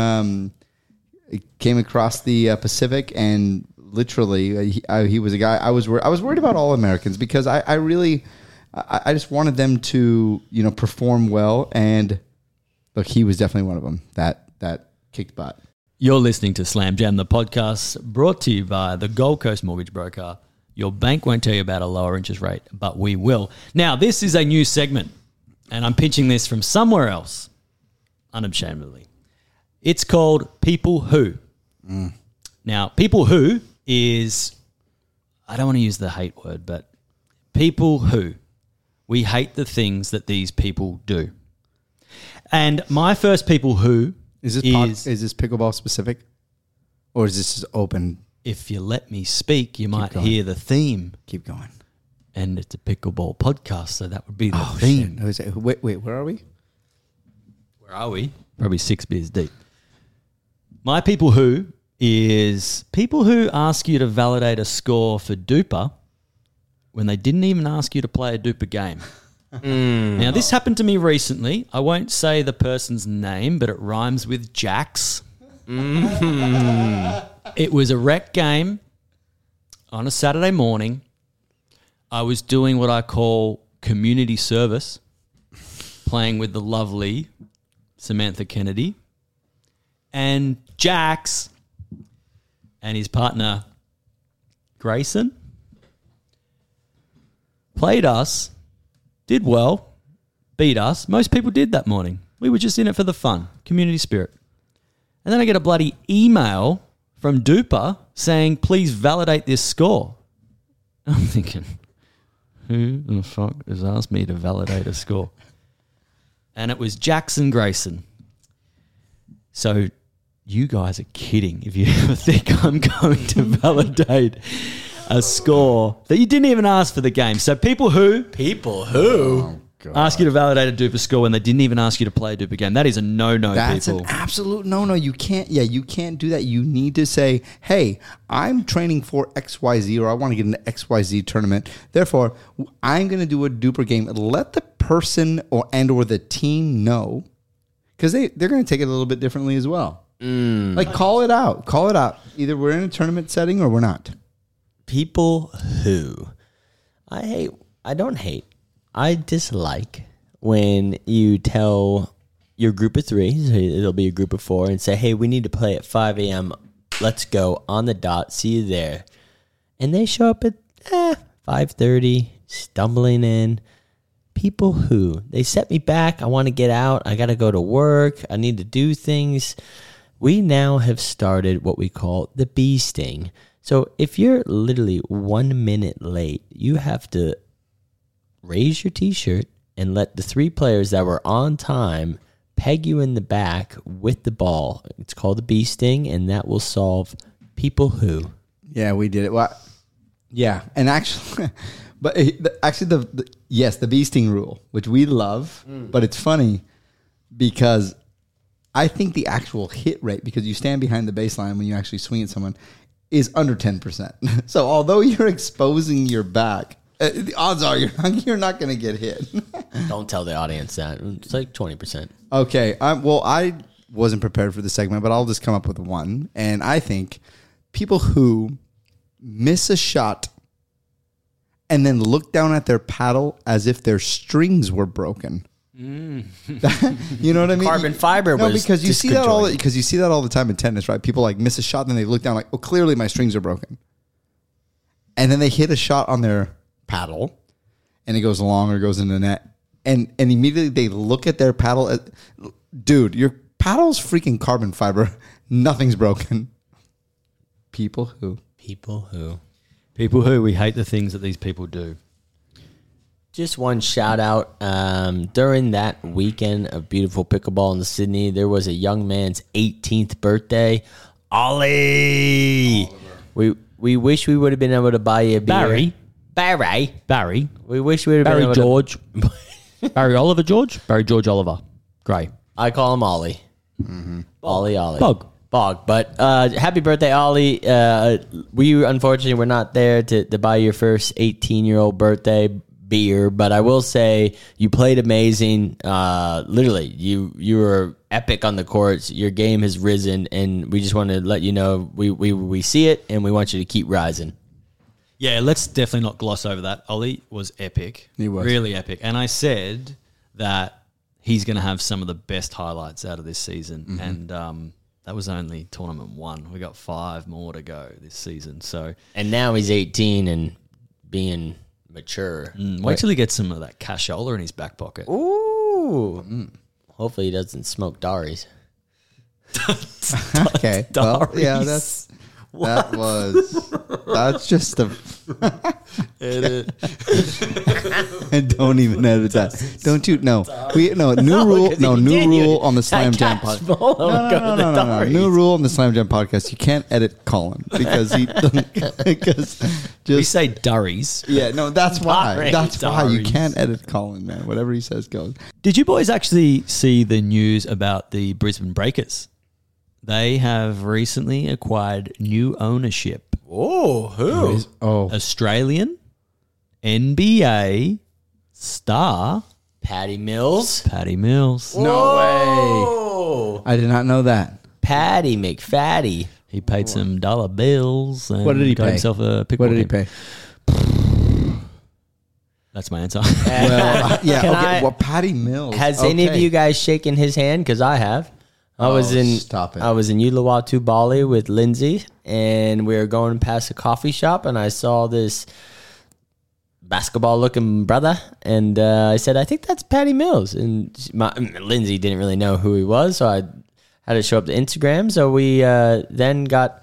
Speaker 3: across the Pacific, and literally, he was a guy. I was worried about all Americans because I just wanted them to perform well. And look, he was definitely one of them that kicked butt.
Speaker 1: You're listening to Slam Jam, the podcast brought to you by the Gold Coast Mortgage Broker. Your bank won't tell you about a lower interest rate, but we will. Now, this is a new segment, and I'm pitching this from somewhere else, unashamedly. It's called People Who. Now, People Who is, I don't want to use the hate word, but people who. We hate the things that these people do. And my first People Who
Speaker 3: is this pickleball specific? Or is this just open?
Speaker 1: If you let me speak, you might hear the theme.
Speaker 3: Keep going.
Speaker 1: And it's a pickleball podcast, so that would be the theme.
Speaker 3: Shit. Wait, where are we?
Speaker 1: Where are we? Probably 6 beers deep. My People Who is people who ask you to validate a score for Duper when they didn't even ask you to play a Duper game. Now, this happened to me recently. I won't say the person's name, but it rhymes with Jax. It was a rec game on a Saturday morning. I was doing what I call community service, playing with the lovely Samantha Kennedy. And Jax and his partner Grayson played us, did well, beat us. Most people did that morning. We were just in it for the fun, community spirit. And then I get a bloody email from Duper saying, please validate this score. I'm thinking, who the fuck has asked me to validate a score? And it was Jackson Grayson. So you guys are kidding if you ever think I'm going to validate a score that you didn't even ask for the game. So people who ask you to validate a Duper score when they didn't even ask you to play a Duper game. That is a no-no,
Speaker 3: That's
Speaker 1: people.
Speaker 3: an absolute no-no. You can't do that. You need to say, hey, I'm training for XYZ, or I want to get an XYZ tournament. Therefore, I'm going to do a Duper game. Let the person or the team know, because they're going to take it a little bit differently as well. Like, call it out. Call it out. Either we're in a tournament setting or we're not.
Speaker 2: People who I don't hate. I dislike when you tell your group of three, so it'll be a group of four, and say, hey, we need to play at 5 a.m. Let's go on the dot. See you there. And they show up at 5:30, stumbling in. People who, they set me back. I want to get out. I got to go to work. I need to do things. We now have started what we call the bee sting. So if you're literally 1 minute late, you have to raise your t-shirt and let the three players that were on time peg you in the back with the ball. It's called the bee sting, and that will solve people who.
Speaker 3: Yeah, we did it. Well, yeah, and actually, But actually, the bee sting rule, which we love, but it's funny because I think the actual hit rate, because you stand behind the baseline when you actually swing at someone, is under 10%. So although you're exposing your back, the odds are you're not going to get hit.
Speaker 2: Don't tell the audience that. It's like 20%.
Speaker 3: Okay. Well, I wasn't prepared for this segment, but I'll just come up with one. And I think people who miss a shot and then look down at their paddle as if their strings were broken. You know what I mean?
Speaker 2: Carbon fiber was
Speaker 3: because you see that
Speaker 2: disconjoined.
Speaker 3: because you see that all the time in tennis, right? People like miss a shot, then they look down like, oh, clearly my strings are broken, and then they hit a shot on their paddle, and it goes long or goes in the net, and immediately they look at their paddle. Dude, your paddle's freaking carbon fiber. Nothing's broken. People who
Speaker 1: we hate the things that these people do.
Speaker 2: Just one shout out. During that weekend of beautiful pickleball in Sydney, there was a young man's 18th birthday. Ollie. We wish we would have been able to buy you a beer. Barry. We wish we would have been able
Speaker 1: George. Barry Oliver George? Barry George Oliver. Gray.
Speaker 2: I call him Ollie. Ollie.
Speaker 1: Bog.
Speaker 2: But happy birthday, Ollie. We unfortunately were not there to buy your first 18-year-old birthday beer, but I will say you played amazing. Literally, you were epic on the courts. Your game has risen, and we just want to let you know we see it, and we want you to keep rising.
Speaker 1: Yeah, let's definitely not gloss over that. Ollie was epic.
Speaker 3: He was.
Speaker 1: Really epic. And I said that he's going to have some of the best highlights out of this season. And that was only tournament 1. We got 5 more to go this season. So,
Speaker 2: And now he's 18 and being mature.
Speaker 1: wait till he gets some of that cashola in his back pocket.
Speaker 2: Ooh. Hopefully he doesn't smoke Daris.
Speaker 3: Okay. Well, yeah, that's just a and don't even edit that. Don't you? No, new rule on the Slam Jam podcast. No. New rule on the Slam Jam podcast. You can't edit Colin because
Speaker 1: We say durries.
Speaker 3: Yeah, no, that's why. That's why you
Speaker 1: Durries.
Speaker 3: can't edit Colin, man. Whatever he says goes.
Speaker 1: Did you boys actually see the news about the Brisbane Breakers? They have recently acquired new ownership.
Speaker 2: Oh, who?
Speaker 1: Australian NBA star
Speaker 2: Patty Mills.
Speaker 1: Paddy Mills.
Speaker 3: No way.
Speaker 2: Oh,
Speaker 3: I did not know that.
Speaker 2: Patty McFatty.
Speaker 1: He paid some dollar bills and
Speaker 3: What did he
Speaker 1: got
Speaker 3: pay?
Speaker 1: himself a pickleball
Speaker 3: What did he
Speaker 1: game.
Speaker 3: pay?
Speaker 1: That's my answer.
Speaker 3: Well, yeah.
Speaker 2: Can
Speaker 3: Okay.
Speaker 2: I-
Speaker 3: Well, Patty Mills.
Speaker 2: Has any of
Speaker 3: Okay.
Speaker 2: you guys shaken his hand? Because I have.
Speaker 3: Stop it.
Speaker 2: I was in Uluwatu, Bali with Lindsay, and we were going past a coffee shop, and I saw this basketball-looking brother, and I said, "I think that's Patty Mills." And Lindsay didn't really know who he was, so I had to show up to Instagram. So we then got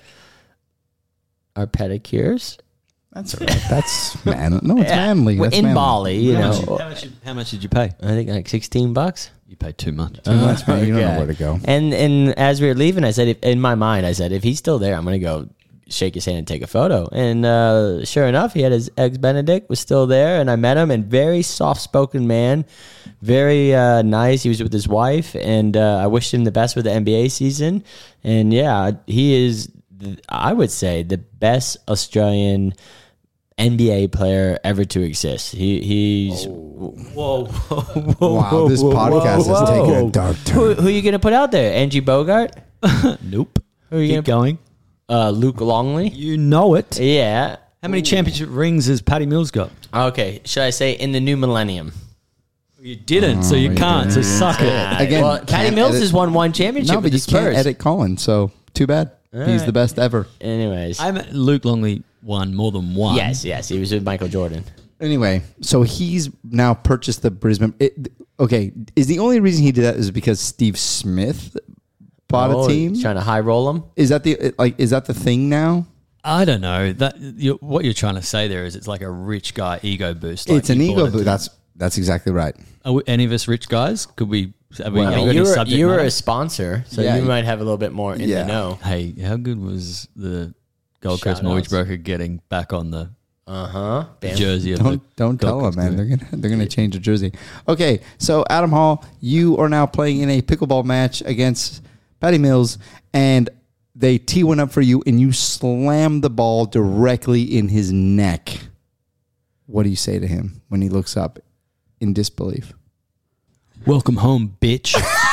Speaker 2: our pedicures.
Speaker 3: That's all right. That's man. No, it's manly.
Speaker 2: We're
Speaker 3: That's
Speaker 2: in
Speaker 3: manly.
Speaker 2: Bali, you know.
Speaker 1: How much did you pay?
Speaker 2: I think like $16.
Speaker 1: You paid too much.
Speaker 3: Too much, man. You don't know
Speaker 2: Okay.
Speaker 3: where to go.
Speaker 2: And as we were leaving, I said, in my mind, I said, if he's still there, I'm going to go shake his hand and take a photo. And sure enough, he had his eggs Benedict was still there, and I met him. And very soft-spoken man, very nice. He was with his wife, and I wished him the best with the NBA season. And yeah, he is, I would say, the best Australian NBA player ever to exist. He's
Speaker 1: Whoa.
Speaker 3: Wow, this podcast has taken a dark turn.
Speaker 2: who are you gonna put out there? Angie Bogart,
Speaker 1: Nope.
Speaker 2: Who are you
Speaker 1: Keep going.
Speaker 2: Luke Longley.
Speaker 1: You know it.
Speaker 2: Yeah.
Speaker 1: How many championship rings has Paddy Mills got?
Speaker 2: Okay. Should I say in the new millennium?
Speaker 1: You didn't, so you can't. So suck it.
Speaker 3: Again,
Speaker 2: well, Patty
Speaker 3: can't
Speaker 2: Mills
Speaker 3: edit-
Speaker 2: has won one championship
Speaker 3: No,
Speaker 2: with
Speaker 3: but
Speaker 2: the
Speaker 3: you can't
Speaker 2: Spurs.
Speaker 3: edit Colin, so too bad. He's the best ever.
Speaker 2: Anyways,
Speaker 1: Luke Longley won more than one.
Speaker 2: yes, he was with Michael Jordan.
Speaker 3: Anyway, so he's now purchased the Brisbane. Okay, is the only reason he did that is because Steve Smith bought a team?
Speaker 2: He's trying to high roll him.
Speaker 3: Is that the thing now?
Speaker 1: I don't know. What you're trying to say there is it's like a rich guy ego boost.
Speaker 3: It's an
Speaker 1: you
Speaker 3: ego
Speaker 1: bought
Speaker 3: boost.
Speaker 1: it.
Speaker 3: That's exactly right.
Speaker 1: Are any of us rich guys? Could we? Have we
Speaker 3: Well,
Speaker 1: got any subject
Speaker 2: You were
Speaker 1: matter?
Speaker 2: a sponsor, so
Speaker 3: Yeah.
Speaker 2: you might have a little bit more in
Speaker 3: Yeah.
Speaker 2: the know.
Speaker 1: Hey, how good was the Gold
Speaker 2: Shout
Speaker 1: Coast Mortgage
Speaker 2: outs.
Speaker 1: Broker getting back on the jersey of the
Speaker 3: Don't tell
Speaker 1: Gold
Speaker 3: them,
Speaker 1: Coast
Speaker 3: man. They're gonna change the jersey. Okay, so Adam Hall, you are now playing in a pickleball match against Patty Mills, and they tee one up for you, and you slam the ball directly in his neck. What do you say to him when he looks up in disbelief?
Speaker 1: Welcome home, bitch.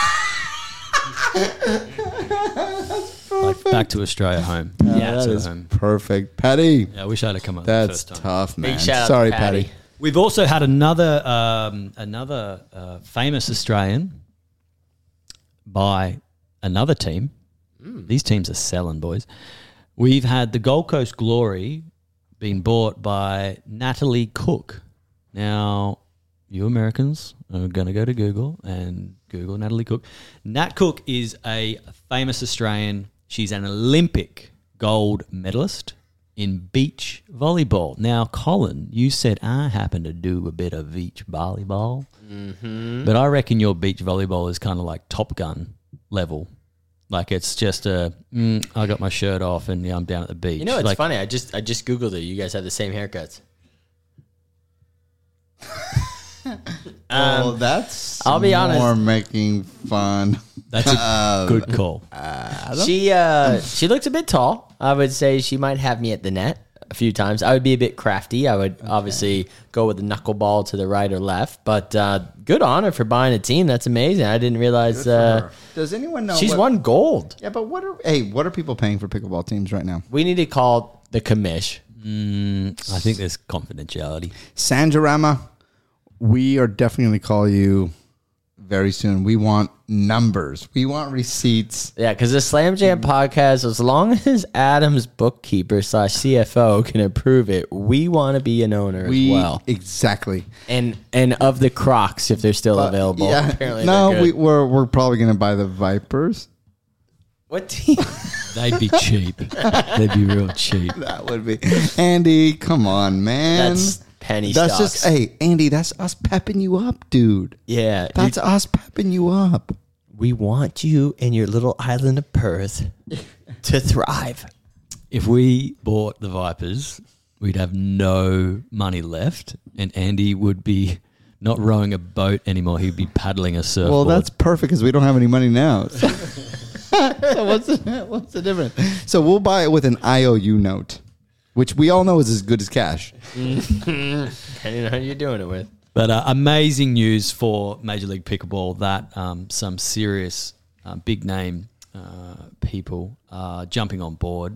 Speaker 1: Like back to Australia home.
Speaker 2: Yeah,
Speaker 3: That
Speaker 1: to
Speaker 3: is
Speaker 1: home.
Speaker 3: perfect, Patty.
Speaker 1: Yeah, I wish I'd have come up
Speaker 3: That's
Speaker 1: first time.
Speaker 3: tough, man.
Speaker 2: Big shout out
Speaker 3: Sorry,
Speaker 2: to Patty.
Speaker 1: We've also had another famous Australian by another team. These teams are selling, boys. We've had the Gold Coast Glory being bought by Natalie Cook. Now, you Americans are going to go to Google and Google Natalie Cook. Nat Cook is a famous Australian. She's an Olympic gold medalist in beach volleyball. Now, Colin, you said I happen to do a bit of beach volleyball, but I reckon your beach volleyball is kind of like Top Gun level. Like it's just I got my shirt off and I'm down at the beach.
Speaker 2: You know, it's
Speaker 1: like,
Speaker 2: funny. I just Googled it. You guys have the same haircuts.
Speaker 3: That's
Speaker 2: I'll be honest.
Speaker 3: more making fun.
Speaker 1: That's a good call.
Speaker 2: She looks a bit tall. I would say she might have me at the net a few times. I would be a bit crafty. I would obviously go with the knuckleball to the right or left. But good on her for buying a team. That's amazing. I didn't realize
Speaker 3: Does anyone know?
Speaker 2: she's won gold.
Speaker 3: Yeah, but what are people paying for pickleball teams right now?
Speaker 2: We need to call the commish.
Speaker 1: I think there's confidentiality.
Speaker 3: Sanjarama, we are definitely going to call you very soon. We want numbers. We want receipts.
Speaker 2: Yeah, because the Slam Jam podcast, as long as Adam's bookkeeper / CFO can approve it, we want to be an owner as well.
Speaker 3: Exactly.
Speaker 2: And of the Crocs, if they're still available.
Speaker 3: Yeah.
Speaker 2: Apparently
Speaker 3: No,
Speaker 2: they're good.
Speaker 3: we're probably going to buy the Vipers.
Speaker 2: What team?
Speaker 1: They'd be cheap. They'd be real cheap.
Speaker 3: That would be. Andy, come on, man.
Speaker 2: That's penny
Speaker 3: That's
Speaker 2: stocks.
Speaker 3: just, hey, Andy, that's us pepping you up, dude.
Speaker 2: Yeah.
Speaker 3: That's us pepping you up.
Speaker 2: We want you in your little island of Perth to thrive.
Speaker 1: If we bought the Vipers, we'd have no money left, and Andy would be not rowing a boat anymore. He'd be paddling a surfboard.
Speaker 3: Well, that's perfect because we don't have any money now. So what's the difference? So we'll buy it with an IOU note, which we all know is as good as cash.
Speaker 2: Depending on who you're doing it with.
Speaker 1: But amazing news for Major League Pickleball that some serious big name people are jumping on board.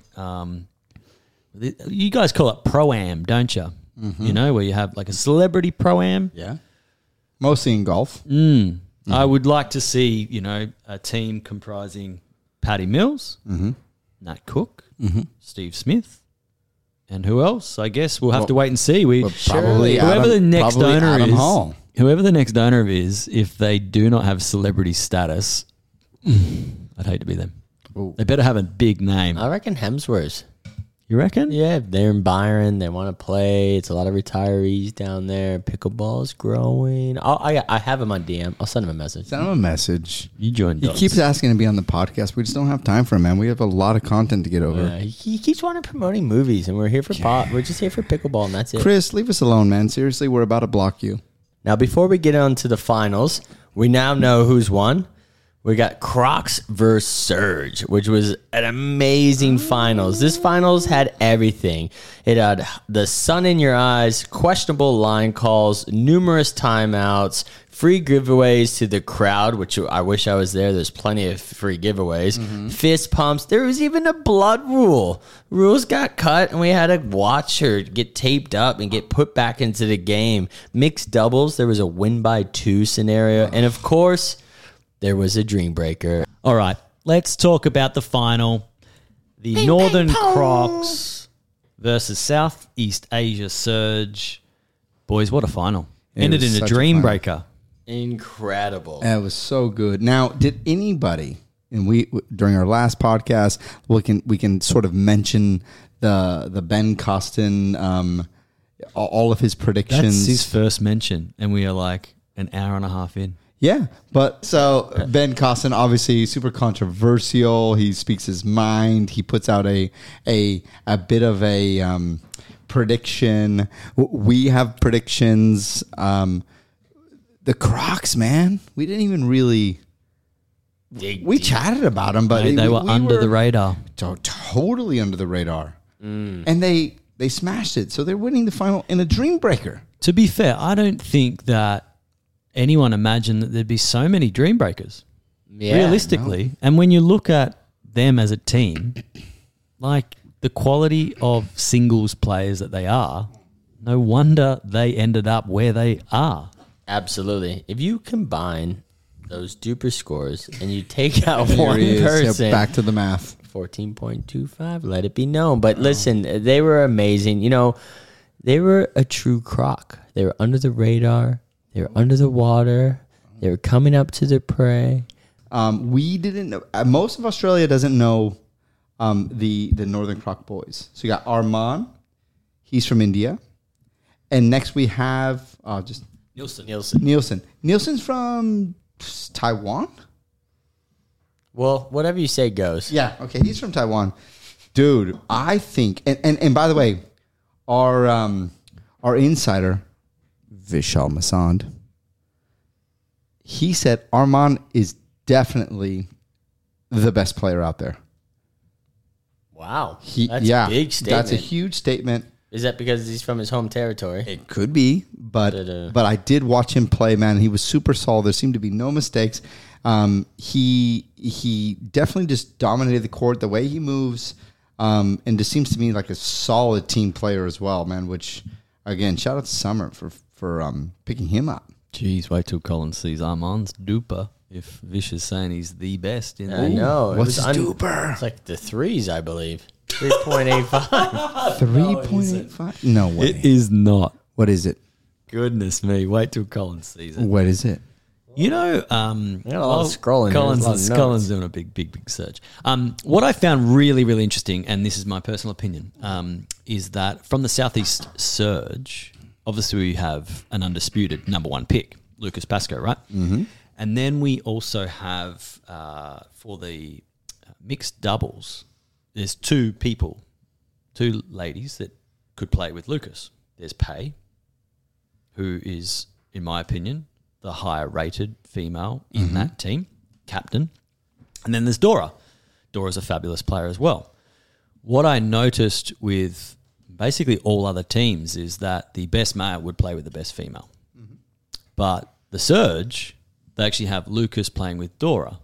Speaker 1: You guys call it Pro-Am, don't you? Mm-hmm. You know, where you have like a celebrity Pro-Am.
Speaker 3: Yeah. Mostly in golf.
Speaker 1: I would like to see, a team comprising Patty Mills, Nat Cook, Steve Smith, and who else? I guess we'll have to wait and see.
Speaker 3: Probably
Speaker 1: whoever the next
Speaker 3: probably
Speaker 1: owner
Speaker 3: Adam
Speaker 1: is,
Speaker 3: Hall.
Speaker 1: whoever the next owner is, if they do not have celebrity status, I'd hate to be them.
Speaker 3: Ooh.
Speaker 1: They better have a big name.
Speaker 2: I reckon Hemsworth.
Speaker 1: You reckon?
Speaker 2: Yeah, they're in Byron. They want to play. It's a lot of retirees down there. Pickleball's growing. I have him on DM. I'll send him a message.
Speaker 3: Send him a message.
Speaker 1: You joined.
Speaker 3: He keeps asking to be on the podcast. We just don't have time for him, man. We have a lot of content to get over.
Speaker 2: He keeps wanting promoting movies, and we're here for We're just here for pickleball, and that's it.
Speaker 3: Chris, leave us alone, man. Seriously, we're about to block you.
Speaker 2: Now, before we get on to the finals, we now know who's won. We got Crocs versus Surge, which was an amazing finals. This finals had everything. It had the sun in your eyes, questionable line calls, numerous timeouts, free giveaways to the crowd, which I wish I was there. There's plenty of free giveaways. Fist pumps. There was even a blood rule. Rules got cut, and we had to watch her get taped up and get put back into the game. Mixed doubles. There was a win by 2 scenario. And, of course, there was a dream breaker.
Speaker 1: All right, let's talk about the final. The Northern Crocs versus Southeast Asia Surge. Boys, what a final. Ended
Speaker 3: was
Speaker 1: in a
Speaker 3: such a
Speaker 1: dream
Speaker 3: final.
Speaker 1: breaker.
Speaker 2: Incredible.
Speaker 3: It was so good. Now, did anybody, and we during our last podcast, we can sort of mention the Ben Costin, all of his predictions.
Speaker 1: That's his first mention, and we are like an hour and a half in.
Speaker 3: Yeah, but so Ben Costin, obviously super controversial. He speaks his mind. He puts out a bit of a prediction. We have predictions. The Crocs, man. We didn't even really. We chatted about them, but
Speaker 1: They were under the radar.
Speaker 3: Totally under the radar. And they smashed it. So they're winning the final in a dream breaker.
Speaker 1: To be fair, I don't think that anyone imagined that there'd be so many dream breakers.
Speaker 2: Yeah,
Speaker 1: realistically. And when you look at them as a team, like the quality of singles players that they are, no wonder they ended up where they are.
Speaker 2: Absolutely. If you combine those duper scores and you take out
Speaker 3: Here
Speaker 2: one
Speaker 3: he is.
Speaker 2: person,
Speaker 3: Yep, back to the math.
Speaker 2: 14.25, let it be known. But listen, they were amazing. You know, they were a true croc. They were under the radar. They were under the water. They were coming up to the prey.
Speaker 3: We didn't know. Most of Australia doesn't know the Northern Croc boys. So you got Arman. He's from India. And next we have Nielsen. Nielsen's from Taiwan?
Speaker 2: Well, whatever you say goes.
Speaker 3: Yeah, okay. He's from Taiwan. Dude, I think and by the way, our insider, Vishal Masand, he said Arman is definitely the best player out there.
Speaker 2: Wow. That's a big statement.
Speaker 3: That's a huge statement.
Speaker 2: Is that because he's from his home territory?
Speaker 3: It could be, but I did watch him play, man. He was super solid. There seemed to be no mistakes. He definitely just dominated the court, the way he moves, and just seems to me like a solid team player as well, man, which, again, shout out to Summer for picking him up.
Speaker 1: Jeez, wait till Colin sees Armand's duper. If Vish is saying he's the best in the
Speaker 2: I know.
Speaker 3: What's his duper?
Speaker 2: It's like the threes, I believe. 3.85.
Speaker 3: 3.85? No way.
Speaker 1: It is not.
Speaker 3: What is it?
Speaker 1: Goodness me. Wait till Colin sees it.
Speaker 3: What is it?
Speaker 1: You know,
Speaker 2: got a lot of scrolling.
Speaker 1: Colin's doing a big search. What I found really, really interesting, and this is my personal opinion, is that from the Southeast Surge, obviously we have an undisputed number one pick, Lucas Pascoe, right? Mm-hmm. And then we also have, for the mixed doubles, there's two ladies that could play with Lucas. There's Pei, who is, in my opinion, the higher rated female in that team, captain. And then there's Dora. Dora's a fabulous player as well. What I noticed with basically all other teams is that the best male would play with the best female. Mm-hmm. But the Surge, they actually have Lucas playing with Dora.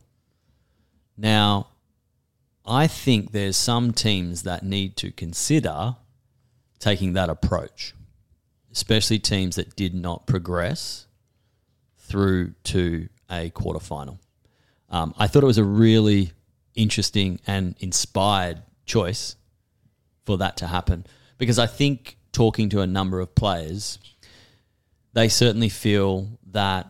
Speaker 1: Now, I think there's some teams that need to consider taking that approach, especially teams that did not progress through to a quarterfinal. I thought it was a really interesting and inspired choice for that to happen, because I think talking to a number of players, they certainly feel that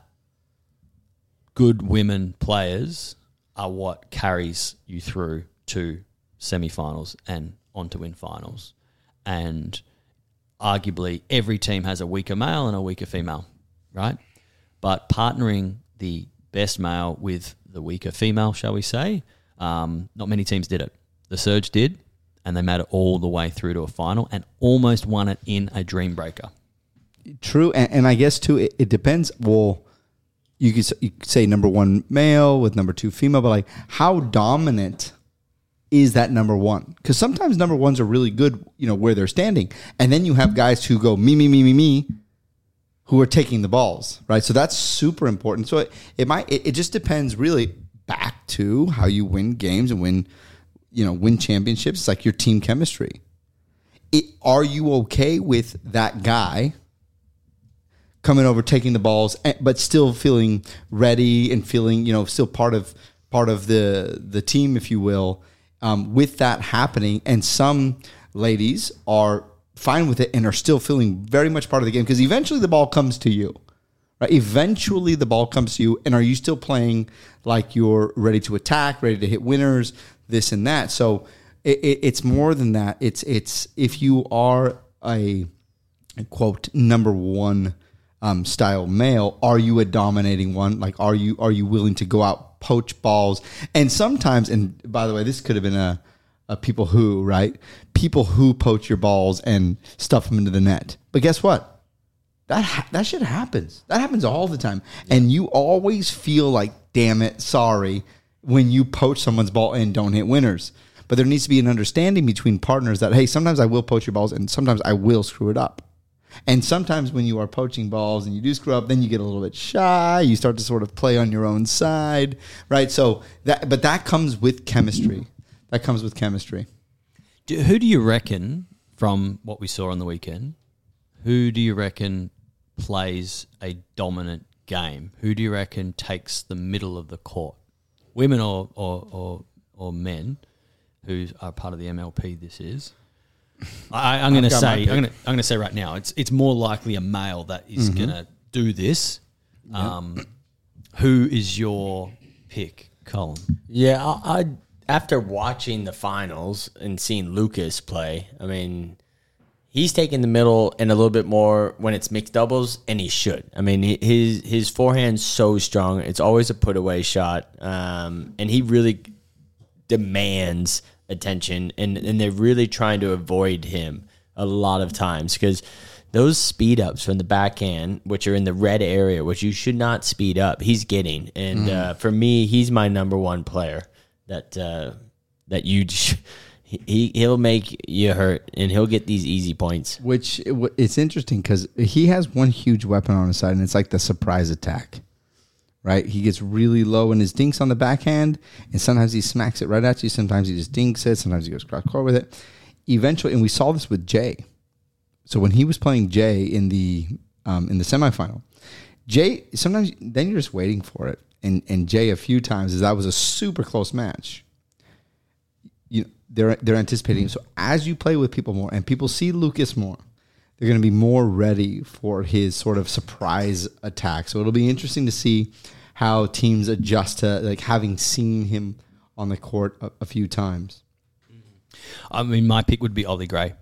Speaker 1: good women players are what carries you through to semifinals and on to win finals. And arguably every team has a weaker male and a weaker female, right? But partnering the best male with the weaker female, shall we say, not many teams did it. The Surge did, and they made it all the way through to a final and almost won it in a dream breaker.
Speaker 3: True, and I guess, too, it depends. Well, you could say number one male with number two female, but like how dominant is that number one? Because sometimes number ones are really good, where they're standing. And then you have guys who go me, who are taking the balls, right? So that's super important. So it just depends really back to how you win games and win championships. It's like your team chemistry. Are you okay with that guy coming over, taking the balls, but still feeling ready and feeling, still part of the team, if you will, with that happening? And some ladies are fine with it and are still feeling very much part of the game, because eventually the ball comes to you, right? Eventually the ball comes to you, and are you still playing like you're ready to attack, ready to hit winners, this and that? So it's more than that. It's if you are a quote number one style male, are you a dominating one? Like, are you willing to go out, poach balls? And sometimes, and by the way, this could have been people who, right? People who poach your balls and stuff them into the net. But guess what? That shit happens. That happens all the time. And you always feel like, damn it, sorry, when you poach someone's ball and don't hit winners. But there needs to be an understanding between partners that, hey, sometimes I will poach your balls and sometimes I will screw it up. And sometimes when you are poaching balls and you do screw up, then you get a little bit shy. You start to sort of play on your own side, right? So that comes with chemistry. That comes with chemistry.
Speaker 1: Who do you reckon, from what we saw on the weekend, who do you reckon plays a dominant game? Who do you reckon takes the middle of the court? Women or men who are part of the MLP? This is. I'm going to say right now, it's more likely a male that is going to do this. Who is your pick, Colin?
Speaker 2: Yeah, I after watching the finals and seeing Lucas play, I mean, he's taking the middle and a little bit more when it's mixed doubles, and he should. I mean, his forehand's so strong; it's always a put away shot, and he really demands attention, and they're really trying to avoid him a lot of times because those speed ups from the backhand, which are in the red area, which you should not speed up, he's getting. And for me, he's my number one player that he'll make you hurt, and he'll get these easy points.
Speaker 3: Which it's interesting because he has one huge weapon on his side, and it's like the surprise attack. Right, he gets really low in his dinks on the backhand, and sometimes he smacks it right at you. Sometimes he just dinks it. Sometimes he goes cross court with it. Eventually, and we saw this with Jay. So when he was playing Jay in the semifinal, Jay sometimes then you're just waiting for it, and Jay a few times that was a super close match. They're anticipating. So as you play with people more, and people see Lucas more, they're going to be more ready for his sort of surprise attack. So it'll be interesting to see how teams adjust to like having seen him on the court a few times.
Speaker 1: I mean, my pick would be Ollie Gray.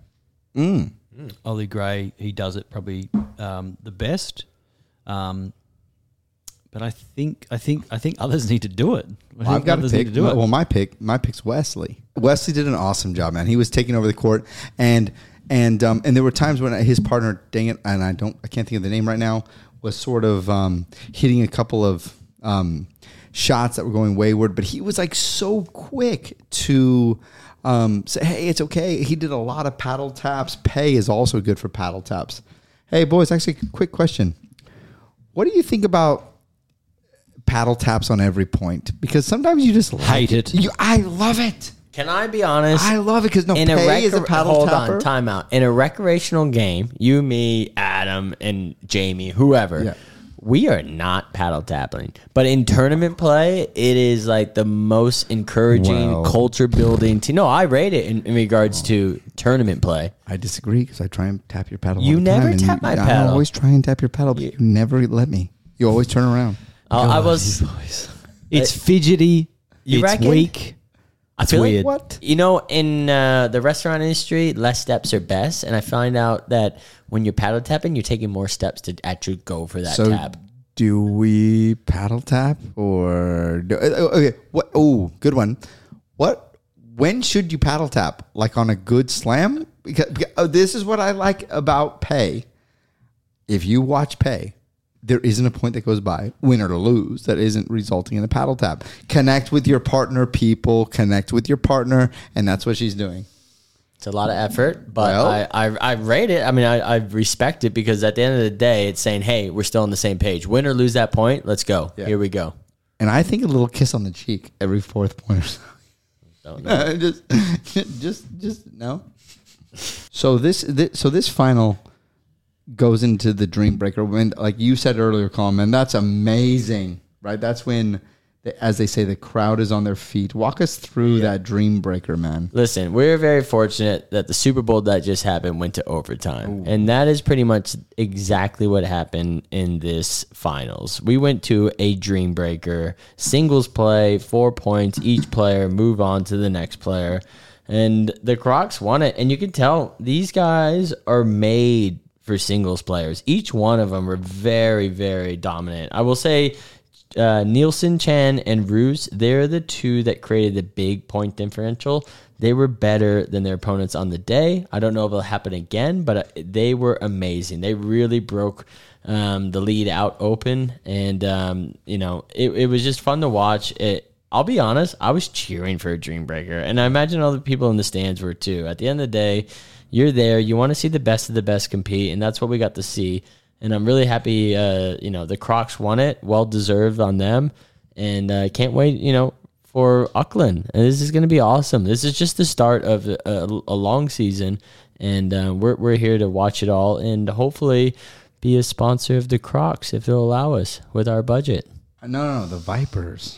Speaker 1: Ollie Gray, he does it probably the best. But I think others need to do it.
Speaker 3: I've got to pick. Well, my pick's Wesley. Wesley did an awesome job, man. He was taking over the court, and there were times when his partner, dang it, and I can't think of the name right now, was sort of hitting a couple of shots that were going wayward, but he was like so quick to say, hey, it's okay. He did a lot of paddle taps. Pei is also good for paddle taps. Hey, boys, actually, quick question. What do you think about paddle taps on every point? Because sometimes you just
Speaker 1: hate it.
Speaker 3: I love it.
Speaker 2: Can I be honest?
Speaker 3: I love it because Pei is a paddle tapper.
Speaker 2: Hold on, time out. In a recreational game, you, me, Adam, and Jamie, whoever, we are not paddle tapping. But in tournament play, it is like the most encouraging, culture building. No, I rate it in regards to tournament play.
Speaker 3: I disagree because I try and tap your paddle.
Speaker 2: You
Speaker 3: all the
Speaker 2: never
Speaker 3: time,
Speaker 2: tap my paddle.
Speaker 3: I always try and tap your paddle, but you never let me. You always turn around.
Speaker 2: I was.
Speaker 1: It's fidgety. It's
Speaker 2: reckon?
Speaker 1: weak.
Speaker 2: I feel
Speaker 1: weird.
Speaker 3: What?
Speaker 2: You know, in the restaurant industry, less steps are best. And I find out that when you're paddle tapping, you're taking more steps to actually go for that tap.
Speaker 3: Do we paddle tap or... Okay, what? Oh, good one. When should you paddle tap? Like on a good slam? Because this is what I like about Pei. If you watch Pei, there isn't a point that goes by, win or lose, that isn't resulting in a paddle tap. Connect with your partner, people. Connect with your partner, and that's what she's doing.
Speaker 2: It's a lot of effort, but I rate it. I mean, I respect it because at the end of the day, it's saying, hey, we're still on the same page. Win or lose that point, let's go. Yeah. Here we go.
Speaker 3: And I think a little kiss on the cheek every fourth point or so.
Speaker 2: Don't know.
Speaker 3: just no. So this final goes into the Dream Breaker when, like you said earlier, Colin, man, that's amazing, right? That's when, as they say, the crowd is on their feet. Walk us through that Dream Breaker, man.
Speaker 2: Listen, we're very fortunate that the Super Bowl that just happened went to overtime. Ooh. And that is pretty much exactly what happened in this finals. We went to a Dream Breaker, singles play, 4 points, each player move on to the next player. And the Crocs won it. And you can tell these guys are made for singles players. Each one of them are very, very dominant. I will say Nielsen, Chan, and Roos, they're the two that created the big point differential. They were better than their opponents on the day. I don't know if it'll happen again, but they were amazing. They really broke the lead out open, and it was just fun to watch. I'll be honest, I was cheering for a Dream Breaker, and I imagine all the people in the stands were too. At the end of the day, you're there. You want to see the best of the best compete, and that's what we got to see. And I'm really happy, the Crocs won it. Well-deserved on them. And I can't wait, for Auckland. And this is going to be awesome. This is just the start of a long season. And we're here to watch it all and hopefully be a sponsor of the Crocs if they'll allow us with our budget.
Speaker 3: No, the Vipers.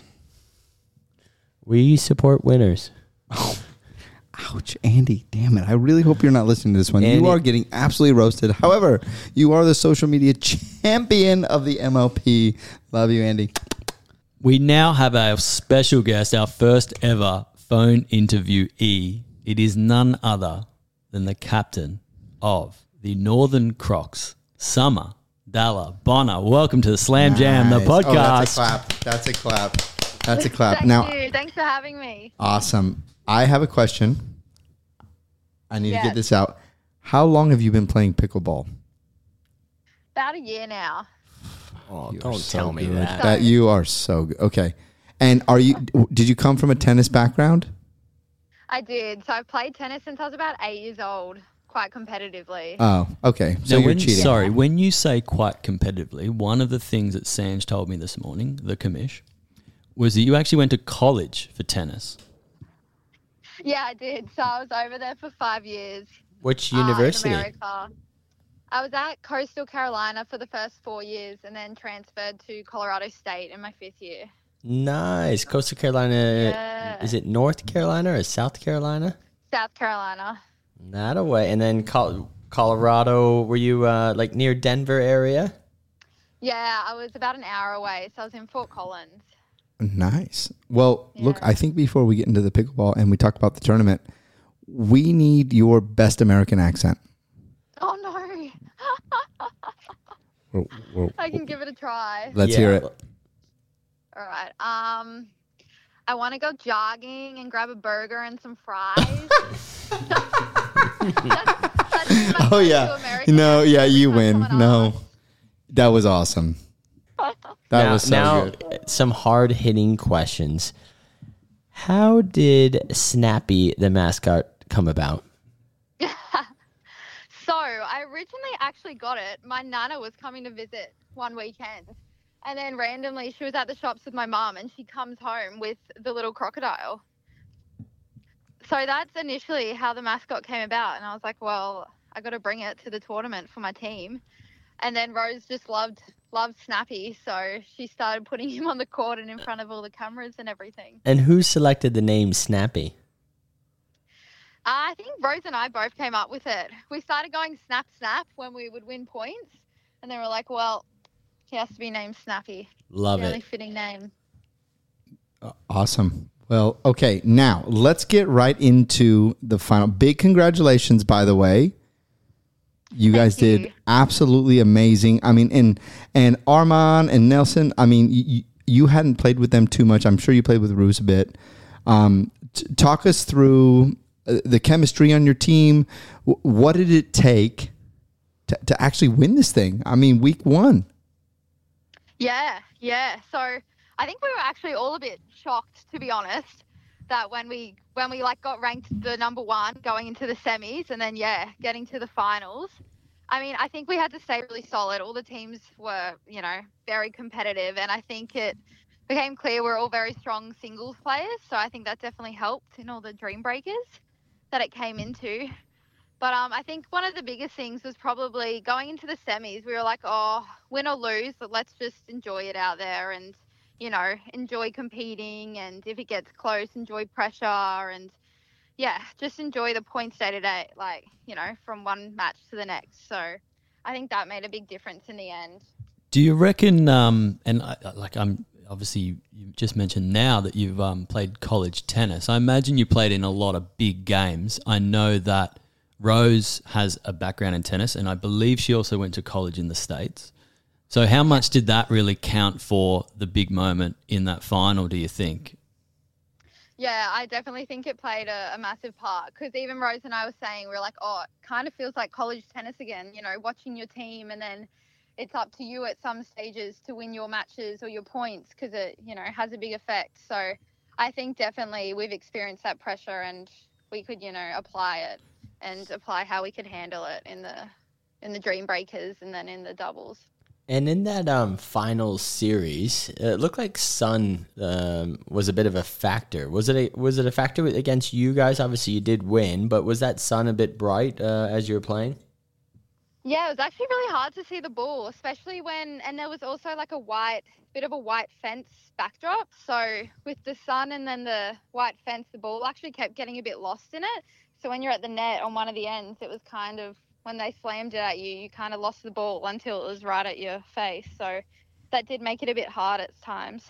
Speaker 2: We support winners.
Speaker 3: Oh. Ouch, Andy, damn it. I really hope you're not listening to this one.
Speaker 2: Andy.
Speaker 3: You are getting absolutely roasted. However, you are the social media champion of the MLP. Love you, Andy.
Speaker 1: We now have our special guest, our first ever phone interviewee. It is none other than the captain of the Northern Crocs, Summer Dalla Bonner. Welcome to the Slam Jam, the podcast.
Speaker 3: Oh, that's a clap. That's a clap.
Speaker 4: Thank you. Thanks for having me.
Speaker 3: Awesome. I have a question. I need to get this out. How long have you been playing pickleball?
Speaker 4: About a year now.
Speaker 2: Oh,
Speaker 3: You are
Speaker 2: don't
Speaker 3: so
Speaker 2: tell me
Speaker 3: good.
Speaker 2: that.
Speaker 3: You are so good. Okay. And did you come from a tennis background?
Speaker 4: I did. So I played tennis since I was about 8 years old, quite competitively.
Speaker 3: Oh, okay. So
Speaker 1: Now,
Speaker 3: you're cheating.
Speaker 1: Sorry, when you say quite competitively, one of the things that Sanj told me this morning, the commish, was that you actually went to college for tennis.
Speaker 4: Yeah, I did. So I was over there for 5 years.
Speaker 2: Which
Speaker 4: In
Speaker 2: university?
Speaker 4: America. I was at Coastal Carolina for the first 4 years and then transferred to Colorado State in my 5th year.
Speaker 2: Nice. Coastal Carolina.
Speaker 4: Yeah.
Speaker 2: Is it North Carolina or South Carolina?
Speaker 4: South Carolina.
Speaker 2: Not away. And then Colorado, were you near Denver area?
Speaker 4: Yeah, I was about an hour away. So I was in Fort Collins.
Speaker 3: Nice. Well, look,
Speaker 4: Yeah.
Speaker 3: I think before we get into the pickleball and we talk about the tournament, we need your best American accent.
Speaker 4: Oh, no.
Speaker 3: We're-
Speaker 4: I can give it a try.
Speaker 3: Let's hear it.
Speaker 4: All right. I want to go jogging and grab a burger and some fries. That's
Speaker 3: Oh, yeah. No, yeah, you win. No, that was awesome. That was so good.
Speaker 2: Some hard-hitting questions. How did Snappy, the mascot, come about?
Speaker 4: So I originally actually got it. My nana was coming to visit one weekend. And then randomly she was at the shops with my mum and she comes home with the little crocodile. So that's initially how the mascot came about. And I was like, well, I got to bring it to the tournament for my team. And then Rose just loved Snappy. So she started putting him on the court and in front of all the cameras and everything.
Speaker 2: And who selected the name Snappy?
Speaker 4: I think Rose and I both came up with it. We started going Snap Snap when we would win points. And then we're like, well, he has to be named Snappy.
Speaker 2: Love
Speaker 4: the
Speaker 2: it.
Speaker 4: only fitting name.
Speaker 3: Awesome. Well, okay. Now let's get right into the final. Big congratulations, by the way. You guys
Speaker 4: you.
Speaker 3: did absolutely amazing. I mean, and Armand and Nelson, I mean, you hadn't played with them too much. I'm sure you played with Roos a bit. Talk us through the chemistry on your team. What did it take to actually win this thing? I mean, week one.
Speaker 4: Yeah. So I think we were actually all a bit shocked, to be honest, that when we got ranked the number one going into the semis and then getting to the finals. I mean, I think we had to stay really solid. All the teams were, very competitive, and I think it became clear we're all very strong singles players. So I think that definitely helped in all the dream breakers that it came into. But I think one of the biggest things was probably going into the semis. We were like, oh, win or lose, but let's just enjoy it out there and, enjoy competing. And if it gets close, enjoy pressure and, just enjoy the points day to day, from one match to the next. So I think that made a big difference in the end.
Speaker 1: Do you reckon, I'm obviously you just mentioned now that you've played college tennis. I imagine you played in a lot of big games. I know that Rose has a background in tennis, and I believe she also went to college in the States. So how much did that really count for the big moment in that final, do you think?
Speaker 4: Yeah, I definitely think it played a massive part because even Rose and I were saying, we were like, oh, it kind of feels like college tennis again, you know, watching your team and then it's up to you at some stages to win your matches or your points because it, you know, has a big effect. So I think definitely we've experienced that pressure and we could, you know, apply it and apply how we could handle it in the Dream Breakers and then in the doubles.
Speaker 2: And in that final series, it looked like sun was a bit of a factor. Was it a factor against you guys? Obviously, you did win, but was that sun a bit bright as you were playing?
Speaker 4: Yeah, it was actually really hard to see the ball, especially and there was also like a bit of a white fence backdrop. So with the sun and then the white fence, the ball actually kept getting a bit lost in it. So when you're at the net on one of the ends, it was kind of, when they slammed it at you, you kind of lost the ball until it was right at your face. So that did make it a bit hard at times.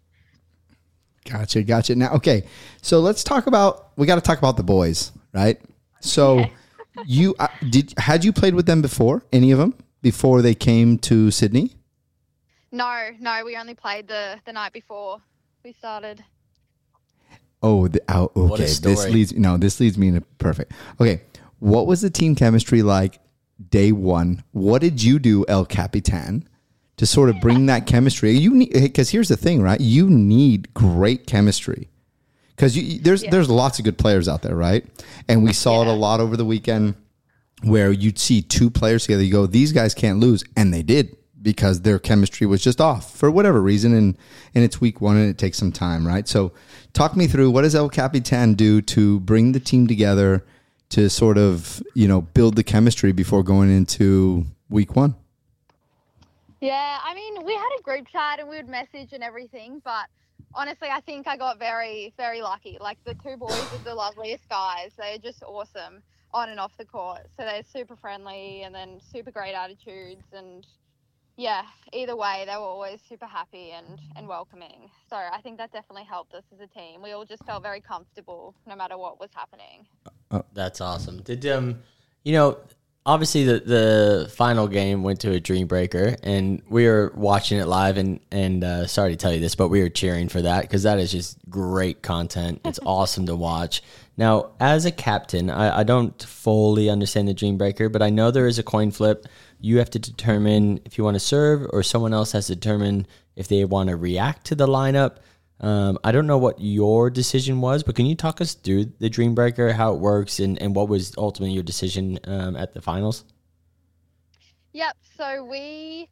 Speaker 3: Gotcha. Now, okay, so we got to talk about the boys, right? So had you played with them before, any of them, before they came to Sydney?
Speaker 4: No, we only played the night before we started.
Speaker 3: Okay.
Speaker 2: What a story.
Speaker 3: This leads me into perfect. Okay. What was the team chemistry like day one? What did you do, El Capitan, to sort of bring that chemistry? Because here's the thing, right? You need great chemistry because there's lots of good players out there, right? And we saw it a lot over the weekend where you'd see two players together. You go, these guys can't lose, and they did because their chemistry was just off for whatever reason. And it's week one, and it takes some time, right? So talk me through, what does El Capitan do to bring the team together to sort of, build the chemistry before going into week one?
Speaker 4: Yeah, I mean, we had a group chat and we would message and everything, but honestly, I think I got very, very lucky. Like, the two boys are the loveliest guys. They're just awesome on and off the court. So they're super friendly and then super great attitudes. And yeah, either way, they were always super happy and welcoming. So I think that definitely helped us as a team. We all just felt very comfortable no matter what was happening.
Speaker 2: That's awesome. Did obviously the final game went to a Dream Breaker, and we were watching it live, and sorry to tell you this, but we were cheering for that because that is just great content. It's awesome to watch. Now, as a captain, I don't fully understand the Dream Breaker, but I know there is a coin flip. You have to determine if you want to serve, or someone else has to determine if they want to react to the lineup. I don't know what your decision was, but can you talk us through the Dream Breaker, how it works, and what was ultimately your decision at the finals?
Speaker 4: Yep. So we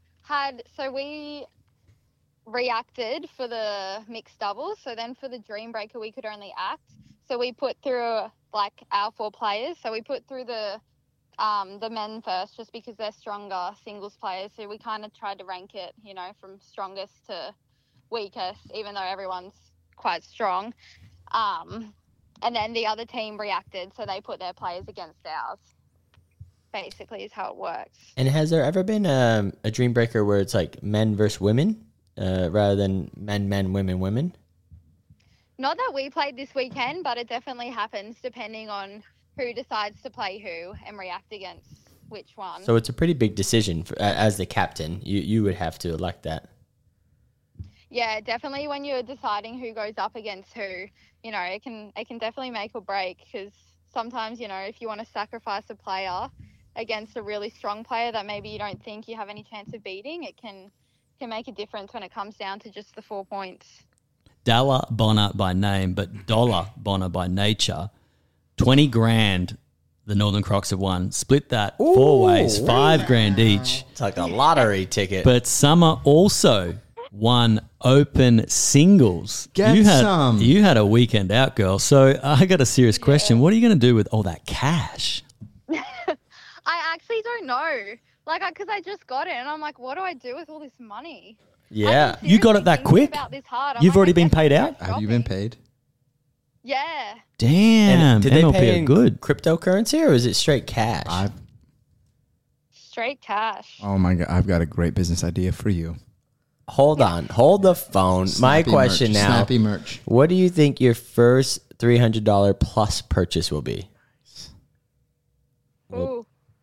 Speaker 4: reacted for the mixed doubles. So then for the Dream Breaker, we could only act. So we put through like our four players. So we put through the men first, just because they're stronger singles players. So we kind of tried to rank it, from strongest to weakest, even though everyone's quite strong. And then the other team reacted, so they put their players against ours. Basically, is how it works.
Speaker 2: And has there ever been a Dream Breaker where it's like men versus women rather than men, women?
Speaker 4: Not that we played this weekend, but it definitely happens depending on who decides to play who and react against which one.
Speaker 2: So it's a pretty big decision as the captain. You would have to elect that.
Speaker 4: Yeah, definitely. When you're deciding who goes up against who, it can definitely make or break, because sometimes, if you want to sacrifice a player against a really strong player that maybe you don't think you have any chance of beating, it can make a difference when it comes down to just the 4 points.
Speaker 1: Dalla Bonner by name, but Dollar Bonner by nature. 20 grand the Northern Crocs have won. Split that 4 ways, $5,000 each.
Speaker 2: It's like a lottery ticket.
Speaker 1: But Summer also won open singles.
Speaker 3: Get some.
Speaker 1: You had a weekend out, girl. So I got a serious question. What are you going to do with all that cash?
Speaker 4: I actually don't know. Because I just got it, and I'm like, what do I do with all this money?
Speaker 2: Yeah.
Speaker 1: You got it that quick?
Speaker 4: About this hard.
Speaker 1: You've already been paid out?
Speaker 3: Have you been paid?
Speaker 4: Yeah.
Speaker 1: Damn.
Speaker 2: And did they
Speaker 1: MLP
Speaker 2: pay
Speaker 1: are
Speaker 2: in
Speaker 1: good.
Speaker 2: cryptocurrency, or is it straight cash?
Speaker 4: Straight cash.
Speaker 3: Oh my God, I've got a great business idea for you.
Speaker 2: Hold on. Hold the phone. My question now.
Speaker 3: Snappy merch.
Speaker 2: What do you think your first $300 plus purchase will be?
Speaker 4: Ooh.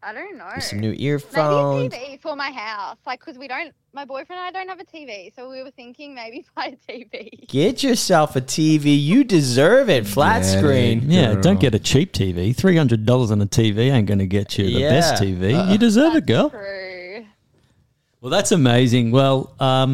Speaker 4: I don't know.
Speaker 2: Some new
Speaker 4: Maybe
Speaker 2: earphones.
Speaker 4: a TV for my house, like because my boyfriend and I don't have a TV, so we were thinking maybe buy a TV.
Speaker 2: Get yourself a TV. You deserve it. Flat
Speaker 3: Get it.
Speaker 2: screen.
Speaker 1: Yeah,
Speaker 3: Girl.
Speaker 1: don't get a cheap TV. $300 on a TV ain't going to get you the best
Speaker 2: Yeah.
Speaker 1: TV. You deserve it, girl.
Speaker 4: True.
Speaker 1: Well, that's amazing. Well,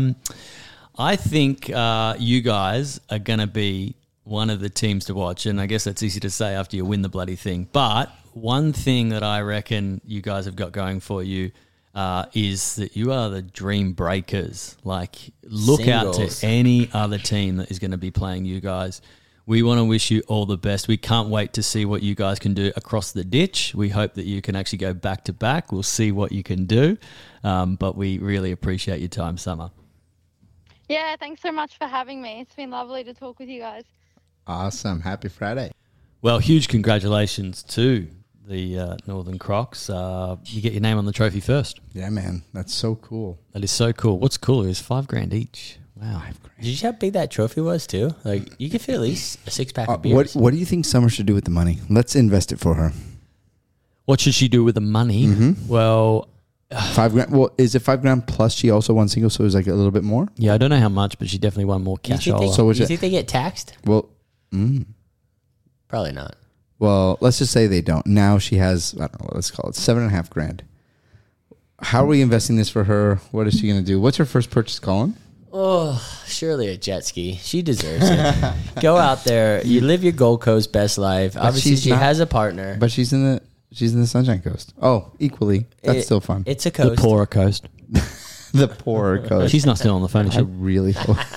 Speaker 1: I think you guys are going to be one of the teams to watch, and I guess that's easy to say after you win the bloody thing. But one thing that I reckon you guys have got going for you is that you are the dream breakers. Like, look out
Speaker 2: Singles.
Speaker 1: to any other team that is going to be playing you guys. We want to wish you all the best. We can't wait to see what you guys can do across the ditch. We hope that you can actually go back to back. We'll see what you can do. But we really appreciate your time, Summer.
Speaker 4: Yeah, thanks so much for having me. It's been lovely to talk with you guys.
Speaker 3: Awesome. Happy Friday.
Speaker 1: Well, huge congratulations to the Northern Crocs. You get your name on the trophy first.
Speaker 3: Yeah, man. That's so cool.
Speaker 1: That is so cool. What's cooler is $5,000 each. Wow.
Speaker 2: Did you see how big that trophy was too? Like you could fit at least a 6-pack of beers.
Speaker 3: What do you think Summer should do with the money? Let's invest it for her.
Speaker 1: What should she do with the money? Well,
Speaker 3: $5,000. Well, is it $5,000 plus she also won single, so it's like a little bit more?
Speaker 1: yeah, I don't know how much, but she definitely won more
Speaker 2: You
Speaker 1: cash.
Speaker 2: think, they,
Speaker 3: So is
Speaker 2: you
Speaker 3: it-
Speaker 2: think they get taxed?
Speaker 3: Well,
Speaker 2: Probably not.
Speaker 3: well, let's just say they don't. Now she has, I don't know, let's call it $7,500. How are we investing this for her? What is she going to do? What's her first purchase, Colin?
Speaker 2: Oh, surely a jet ski. She deserves it. Go out there. You live your Gold Coast best life. Obviously,
Speaker 3: she's
Speaker 2: she
Speaker 3: not-
Speaker 2: has a partner.
Speaker 3: But she's in the Sunshine Coast. Oh, equally. That's still fun.
Speaker 2: It's a
Speaker 1: The
Speaker 2: coast.
Speaker 1: poorer coast.
Speaker 3: The poorer coast.
Speaker 1: She's not still on the phone, is
Speaker 3: I
Speaker 1: she?
Speaker 3: really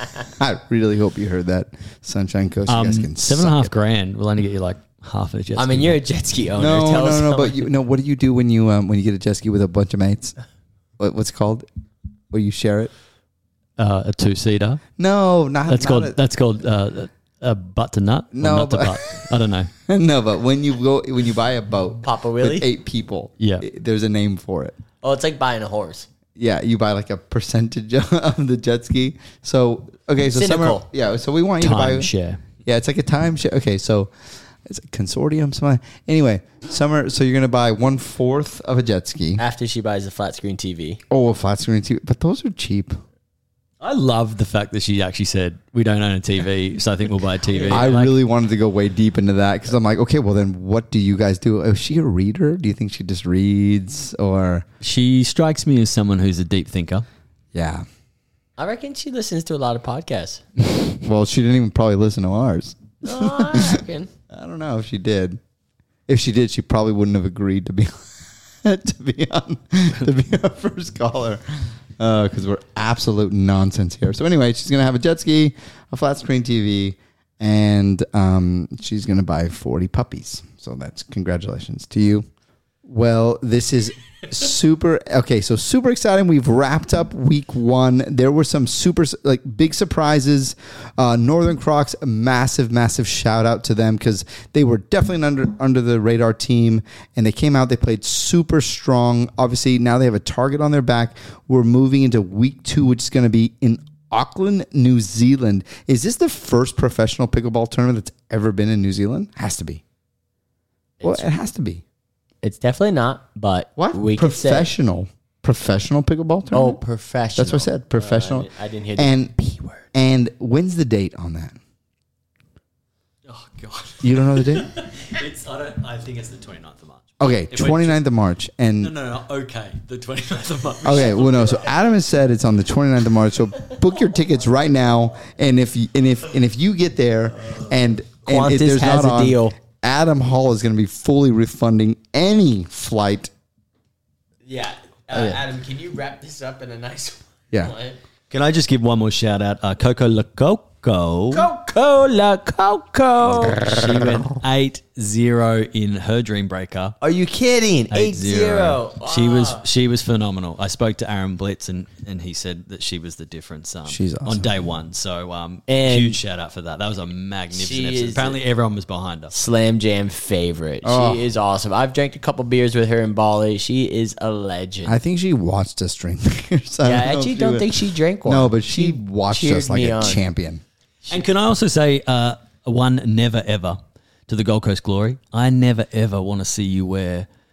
Speaker 3: hope you heard that. Sunshine Coast. You guys can suck it.
Speaker 1: $7,500 will only get you like half of a jet
Speaker 2: I mean,
Speaker 1: ski.
Speaker 2: you're a jet ski owner.
Speaker 3: No,
Speaker 2: Tell
Speaker 3: no.
Speaker 2: someone.
Speaker 3: But what do you do when you get a jet ski with a bunch of mates? What's it called? Where you share it?
Speaker 1: A two-seater.
Speaker 3: No, not
Speaker 1: That's
Speaker 3: not
Speaker 1: called a butt to nut. Or
Speaker 3: No,
Speaker 1: nut to
Speaker 3: but-
Speaker 1: butt. I don't know.
Speaker 3: no, but when you buy a boat,
Speaker 2: Papa Willie?
Speaker 3: with 8 people,
Speaker 1: Yeah.
Speaker 3: there's a name for it.
Speaker 2: Oh, it's like buying a horse.
Speaker 3: Yeah, you buy like a percentage of the jet ski. So okay, so
Speaker 2: Cynical.
Speaker 3: Summer, yeah. So we want you to buy.
Speaker 1: Timeshare.
Speaker 3: Yeah, it's like a timeshare. Okay, so it's a consortium. Something. Anyway, Summer. So you're gonna buy 1/4 of a jet ski.
Speaker 2: After she buys a flat screen TV.
Speaker 3: Oh, a flat screen TV, but those are cheap.
Speaker 1: I love the fact that she actually said, we don't own a TV, so I think we'll buy a TV.
Speaker 3: I
Speaker 1: Like,
Speaker 3: really wanted to go way deep into that because I'm like, okay, well then, what do you guys do? Is she a reader? Do you think she just reads or?
Speaker 1: she strikes me as someone who's a deep thinker.
Speaker 3: Yeah.
Speaker 2: I reckon she listens to a lot of podcasts.
Speaker 3: Well, she didn't even probably listen to ours.
Speaker 2: Oh, I reckon.
Speaker 3: I don't know if she did. If she did, she probably wouldn't have agreed to be to be our first caller because we're absolute nonsense here. So anyway, she's gonna have a jet ski, a flat screen TV, and she's gonna buy 40 puppies. So that's congratulations to you. Well, this is super exciting. We've wrapped up week 1. There were some big surprises. Northern Crocs, a massive shout out to them because they were definitely under the radar team and they came out, they played super strong. Obviously now they have a target on their back. We're moving into week 2, which is going to be in Auckland, New Zealand. Is this the first professional pickleball tournament that's ever been in New Zealand? Has to be. Well, it has to be.
Speaker 2: It's definitely not, but
Speaker 3: What?
Speaker 2: we could say.
Speaker 3: Professional pickleball
Speaker 2: Oh,
Speaker 3: tournament?
Speaker 2: professional.
Speaker 3: That's what I said. Professional.
Speaker 2: I didn't hear the
Speaker 3: and
Speaker 2: P word.
Speaker 3: And when's the date on that?
Speaker 1: Oh, God.
Speaker 3: You don't know the date?
Speaker 1: I think it's the 29th of March.
Speaker 3: Okay,
Speaker 1: If we're
Speaker 3: 29th of March. And
Speaker 1: No. Okay. The 29th of March.
Speaker 3: okay, well no. So Adam has said it's on the 29th of March. So book your tickets right now. And if you get there and
Speaker 2: Qantas
Speaker 3: if there's
Speaker 2: has
Speaker 3: not
Speaker 2: a
Speaker 3: on,
Speaker 2: deal.
Speaker 3: Adam Hall is going to be fully refunding any flight.
Speaker 2: Yeah.
Speaker 3: yeah.
Speaker 2: Adam, can you wrap this up in a nice
Speaker 3: Yeah.
Speaker 2: way?
Speaker 1: Can I just give one more shout out? Coco La Coco.
Speaker 2: Coca-Cola, Coco.
Speaker 1: She went 8-0 in her Dream Breaker.
Speaker 2: Are you kidding? 8-0.
Speaker 1: She was phenomenal. I spoke to Aaron Blitz and he said that she was the difference
Speaker 3: She's awesome.
Speaker 1: on day 1. So
Speaker 2: And
Speaker 1: huge shout out for that. That was a magnificent
Speaker 2: she
Speaker 1: episode.
Speaker 2: is-
Speaker 1: Apparently everyone was behind her.
Speaker 2: Slam Jam favorite.
Speaker 3: Oh.
Speaker 2: She is awesome. I've drank a couple beers with her in Bali. She is a legend.
Speaker 3: I think she watched us drink beers.
Speaker 2: I actually don't think she drank one.
Speaker 3: No, but she watched
Speaker 2: cheered
Speaker 3: us like
Speaker 2: me
Speaker 3: a
Speaker 2: on.
Speaker 3: champion.
Speaker 1: And can I also say one never ever to the Gold Coast Glory? I never ever want to see you wear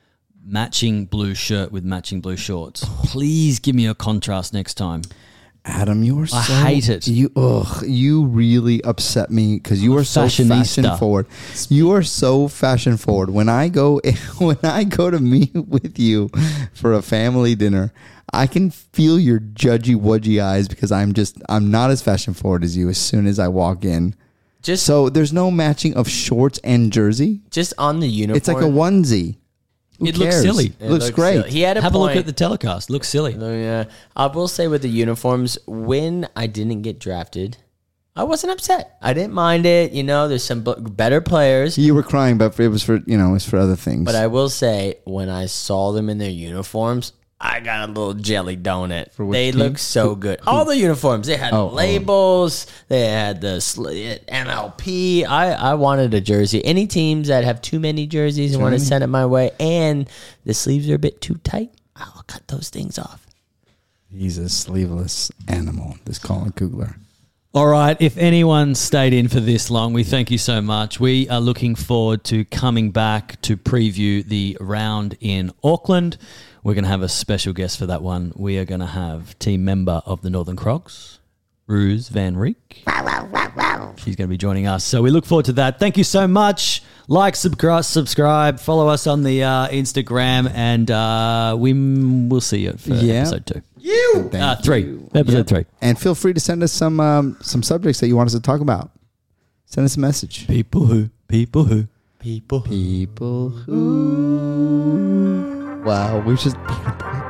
Speaker 1: matching blue shirt with matching blue shorts. Please give me a contrast next time.
Speaker 3: Adam, you are so...
Speaker 1: I hate it.
Speaker 3: You really upset me because you are so
Speaker 1: Fashionista.
Speaker 3: fashion forward. You are so fashion forward. When I go to meet with you for a family dinner, I can feel your judgy-wudgy eyes because I'm not as fashion forward as you as soon as I walk in. So there's no matching of shorts and jersey?
Speaker 2: Just on the uniform.
Speaker 3: It's like a onesie. Who
Speaker 1: It looks
Speaker 3: cares?
Speaker 1: silly.
Speaker 3: It looks great.
Speaker 2: silly. He had a
Speaker 1: Have a
Speaker 2: point.
Speaker 1: look at the telecast. Looks silly.
Speaker 2: Oh, yeah. I will say with the uniforms, when I didn't get drafted, I wasn't upset. I didn't mind it. There's some better players.
Speaker 3: You were crying, but it was for other things.
Speaker 2: But I will say, when I saw them in their uniforms, I got a little jelly donut.
Speaker 3: For which
Speaker 2: They
Speaker 3: team?
Speaker 2: look so good. All the uniforms. They had labels. They had the MLP. I wanted a jersey. Any teams that have too many jerseys and want to send it my way, and the sleeves are a bit too tight, I'll cut those things off.
Speaker 3: He's a sleeveless animal, this Colin Kugler.
Speaker 1: All right. If anyone stayed in for this long, we thank you so much. We are looking forward to coming back to preview the round in Auckland. We're going to have a special guest for that one. We are going to have team member of the Northern Crocs, Ruse Van Reek. She's going to be joining us. So we look forward to that. Thank you so much. Like, subscribe, follow us on the Instagram, and we'll see you for episode 2.
Speaker 3: Thank
Speaker 1: 3.
Speaker 3: you.
Speaker 1: Episode 3.
Speaker 3: And feel free to send us some subjects that you want us to talk about. Send us a message.
Speaker 1: People who.
Speaker 3: People who. Wow, we just